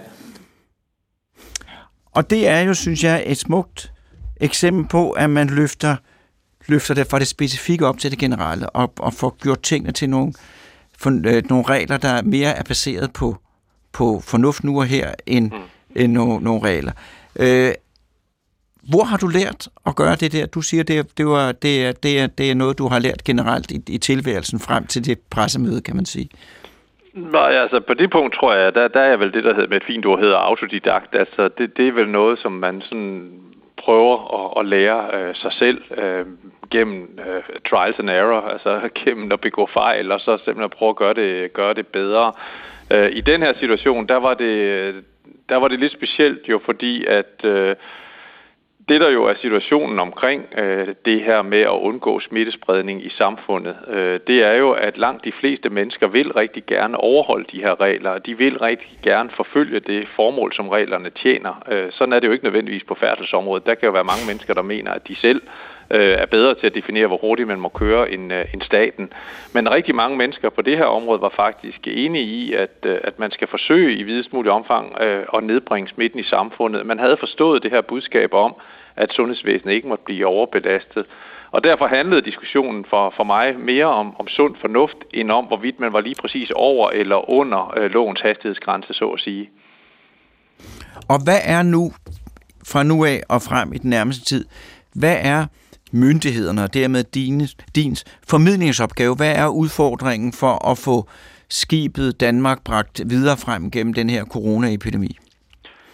Og det er jo, synes jeg, et smukt eksempel på, at man løfter, løfter det fra det specifikke op til det generelle, og, og får gjort tingene til nogle, for, øh, nogle regler, der mere er baseret på, på fornuft nu og her, end, mm. end nogle, nogle regler. Øh, hvor har du lært at gøre det der? Du siger, det, det, var, det, er, det, er, det er noget, du har lært generelt i, i tilværelsen frem til det pressemøde, kan man sige. Nej, altså på det punkt tror jeg, der, der er vel det, der hedder med et fint ord, hedder autodidakt. Altså det, det er vel noget, som man sådan prøver at, at lære øh, sig selv øh, gennem øh, trials and error, altså gennem at begå fejl, og så simpelthen prøve at gøre det, gøre det bedre. Øh, I den her situation, der var det, der var det lidt specielt jo, fordi at øh, det, der jo er situationen omkring øh, det her med at undgå smittespredning i samfundet, øh, det er jo, at langt de fleste mennesker vil rigtig gerne overholde de her regler, og de vil rigtig gerne forfølge det formål, som reglerne tjener. Øh, sådan er det jo ikke nødvendigvis på færdselsområdet. Der kan jo være mange mennesker, der mener, at de selv øh, er bedre til at definere, hvor hurtigt man må køre end, øh, end staten. Men rigtig mange mennesker på det her område var faktisk enige i, at, øh, at man skal forsøge i videst mulig omfang øh, at nedbringe smitten i samfundet. Man havde forstået det her budskab om, at sundhedsvæsenet ikke måtte blive overbelastet. Og derfor handlede diskussionen for, for mig mere om, om sund fornuft, end om, hvorvidt man var lige præcis over eller under øh, lovens hastighedsgrænse, så at sige. Og hvad er nu, fra nu af og frem i den nærmeste tid, hvad er myndighederne og dermed dines, dins formidlingsopgave? Hvad er udfordringen for at få skibet Danmark bragt videre frem gennem den her coronaepidemi?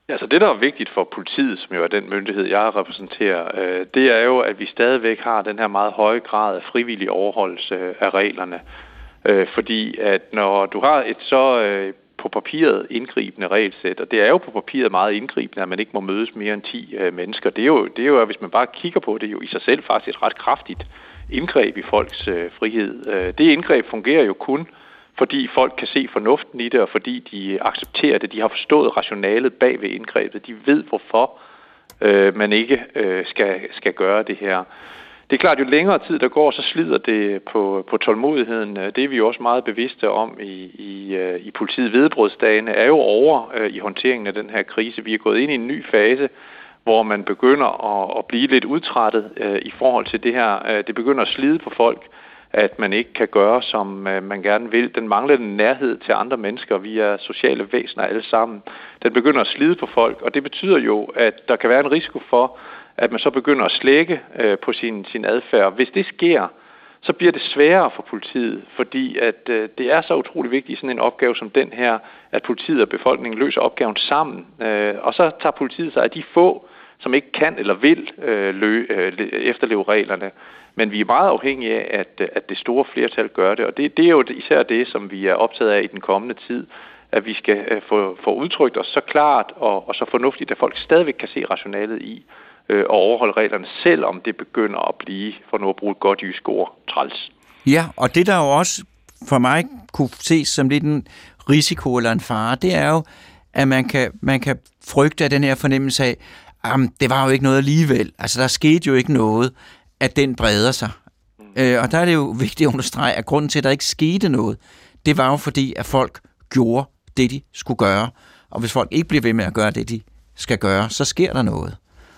Altså det, der er vigtigt for politiet, som jo er den myndighed, jeg repræsenterer, øh, det er jo, at vi stadigvæk har den her meget høje grad af frivillig overholdelse af reglerne. Øh, fordi at når du har et så øh, på papiret indgribende regelsæt, og det er jo på papiret meget indgribende, at man ikke må mødes mere end ti øh, mennesker, det er, jo, det er jo, hvis man bare kigger på det, jo i sig selv faktisk et ret kraftigt indgreb i folks øh, frihed. Øh, det indgreb fungerer jo kun, fordi folk kan se fornuften i det, og fordi de accepterer det. De har forstået rationalet bag ved indgrebet. De ved, hvorfor øh, man ikke øh, skal, skal gøre det her. Det er klart, jo længere tid der går, så slider det på, på tålmodigheden. Det er vi jo også meget bevidste om i, i, i politiet. Hvedebrødsdagene er jo over øh, i håndteringen af den her krise. Vi er gået ind i en ny fase, hvor man begynder at, at blive lidt udtrættet øh, i forhold til det her. Det begynder at slide på folk, at man ikke kan gøre, som øh, man gerne vil. Den manglende nærhed til andre mennesker, vi er sociale væsener alle sammen, den begynder at slide på folk, og det betyder jo, at der kan være en risiko for, at man så begynder at slække øh, på sin, sin adfærd. Hvis det sker, så bliver det sværere for politiet, fordi at øh, det er så utrolig vigtigt i sådan en opgave som den her, at politiet og befolkningen løser opgaven sammen, øh, og så tager politiet sig af de få, som ikke kan eller vil øh, lø, øh, efterleve reglerne. Men vi er meget afhængige af, at, at det store flertal gør det, og det, det er jo især det, som vi er optaget af i den kommende tid, at vi skal øh, få, få udtrykt os så klart og, og så fornuftigt, at folk stadigvæk kan se rationalet i øh, at overholde reglerne, selvom det begynder at blive, for nu at bruge et godt jysk ord, træls. Ja, og det der jo også for mig kunne ses som lidt en risiko eller en fare, det er jo, at man kan, man kan frygte af den her fornemmelse af, Jamen, det var jo ikke noget alligevel. Altså, der skete jo ikke noget, at den breder sig. Mm. Øh, og der er det jo vigtigt at understrege, at grunden til, at der ikke skete noget, det var jo fordi, at folk gjorde det, de skulle gøre. Og hvis folk ikke bliver ved med at gøre det, de skal gøre, så sker der noget.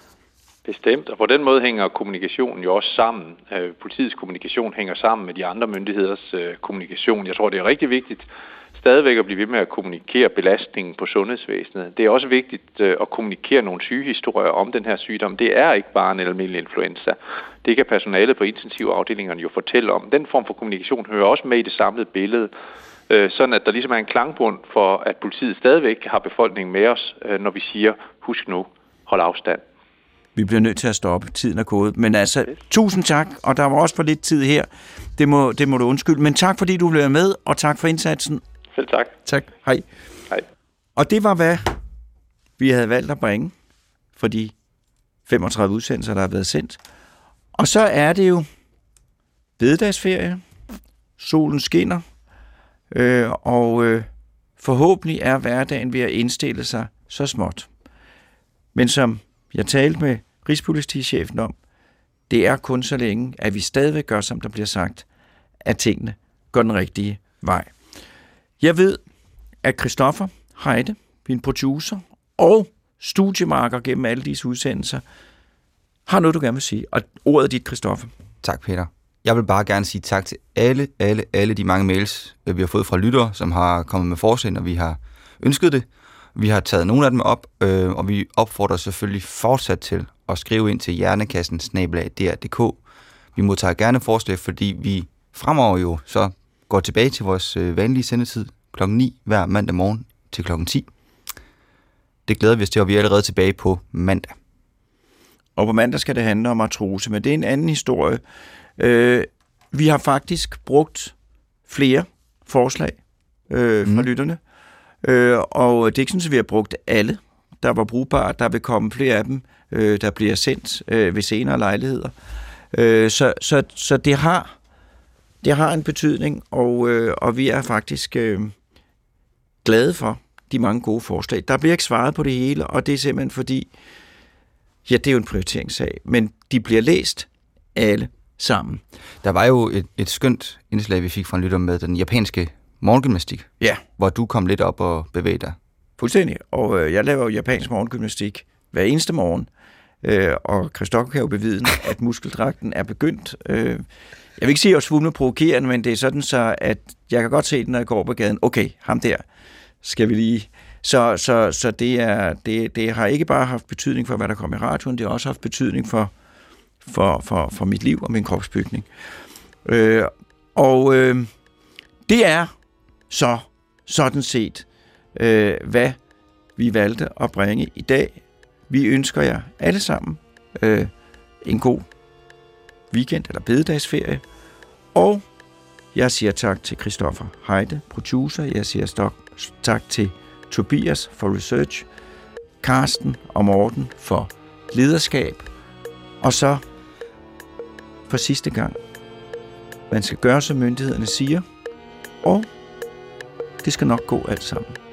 Bestemt, og på den måde hænger kommunikationen jo også sammen. Øh, politiets kommunikation hænger sammen med de andre myndigheders øh, kommunikation. Jeg tror, det er rigtig vigtigt stadigvæk at blive ved med at kommunikere belastningen på sundhedsvæsenet. Det er også vigtigt øh, at kommunikere nogle sygehistorier om den her sygdom. Det er ikke bare en almindelig influenza. Det kan personalet på intensivafdelingerne jo fortælle om. Den form for kommunikation hører også med i det samlede billede, øh, sådan at der ligesom er en klangbund for, at politiet stadigvæk har befolkningen med os, øh, når vi siger, husk nu, hold afstand. Vi bliver nødt til at stoppe. Tiden er gået. Men altså, yes. Tusind tak, og der var også for lidt tid her. Det må, det må du undskylde. Men tak, fordi du blev med, og tak for indsatsen. Selv tak. Tak. Hej. Hej. Og det var, hvad vi havde valgt at bringe for de femogtredive udsendelser, der har været sendt. Og så er det jo bededagsferie. Solen skinner. Øh, og øh, forhåbentlig er hverdagen ved at indstille sig så småt. Men som jeg talte med Rigspolitichefen om, det er kun så længe, at vi stadigvæk gør, som der bliver sagt, at tingene går den rigtige vej. Jeg ved, at Christoffer Heide, min producer og studiemarker gennem alle disse udsendelser, har noget, du gerne vil sige. Og ordet er dit, Christoffer. Tak, Peter. Jeg vil bare gerne sige tak til alle, alle, alle de mange mails, vi har fået fra lyttere, som har kommet med forslag, når vi har ønsket det. Vi har taget nogle af dem op, øh, og vi opfordrer selvfølgelig fortsat til at skrive ind til hjernekassen snabel-a d r punktum d k. Vi modtager gerne forslag, fordi vi fremover jo så går tilbage til vores øh, vanlige sendetid klokken ni hver mandag morgen til klokken ti. Det glæder vi os til, og vi er allerede tilbage på mandag. Og på mandag skal det handle om artrose, men det er en anden historie. Øh, vi har faktisk brugt flere forslag øh, fra mm. lytterne, øh, og det er ikke sådan, at vi har brugt alle, der var brugbare. Der vil komme flere af dem, øh, der bliver sendt øh, ved senere lejligheder. Øh, så, så, så det har det har en betydning, og, øh, og vi er faktisk øh, glade for de mange gode forslag. Der bliver ikke svaret på det hele, og det er simpelthen fordi, ja, det er jo en prioriteringssag, men de bliver læst alle sammen. Der var jo et, et skønt indslag, vi fik fra en lytter med den japanske morgengymnastik, ja, hvor du kom lidt op og bevægede dig. Fuldstændig, og øh, jeg laver jo japansk morgengymnastik hver eneste morgen, øh, og Christoffer kan jo bevidne, at muskeldragten er begyndt. Øh, jeg vil ikke sige, at jeg er svulme provokerende, men det er sådan så, at jeg kan godt se det, når jeg går på gaden. Okay, ham der skal vi lige... Så, så, så det, er, det, det har ikke bare haft betydning for, hvad der kommer i radioen, det har også haft betydning for, for, for, for mit liv og min kropsbygning. Øh, og øh, det er så sådan set, øh, hvad vi valgte at bringe i dag. Vi ønsker jer alle sammen øh, en god weekend eller bededagsferie. Og jeg siger tak til Christoffer Heide, producer. Jeg siger stok, tak til Tobias for research. Karsten og Morten for lederskab. Og så for sidste gang. Man skal gøre, som myndighederne siger. Og det skal nok gå alt sammen.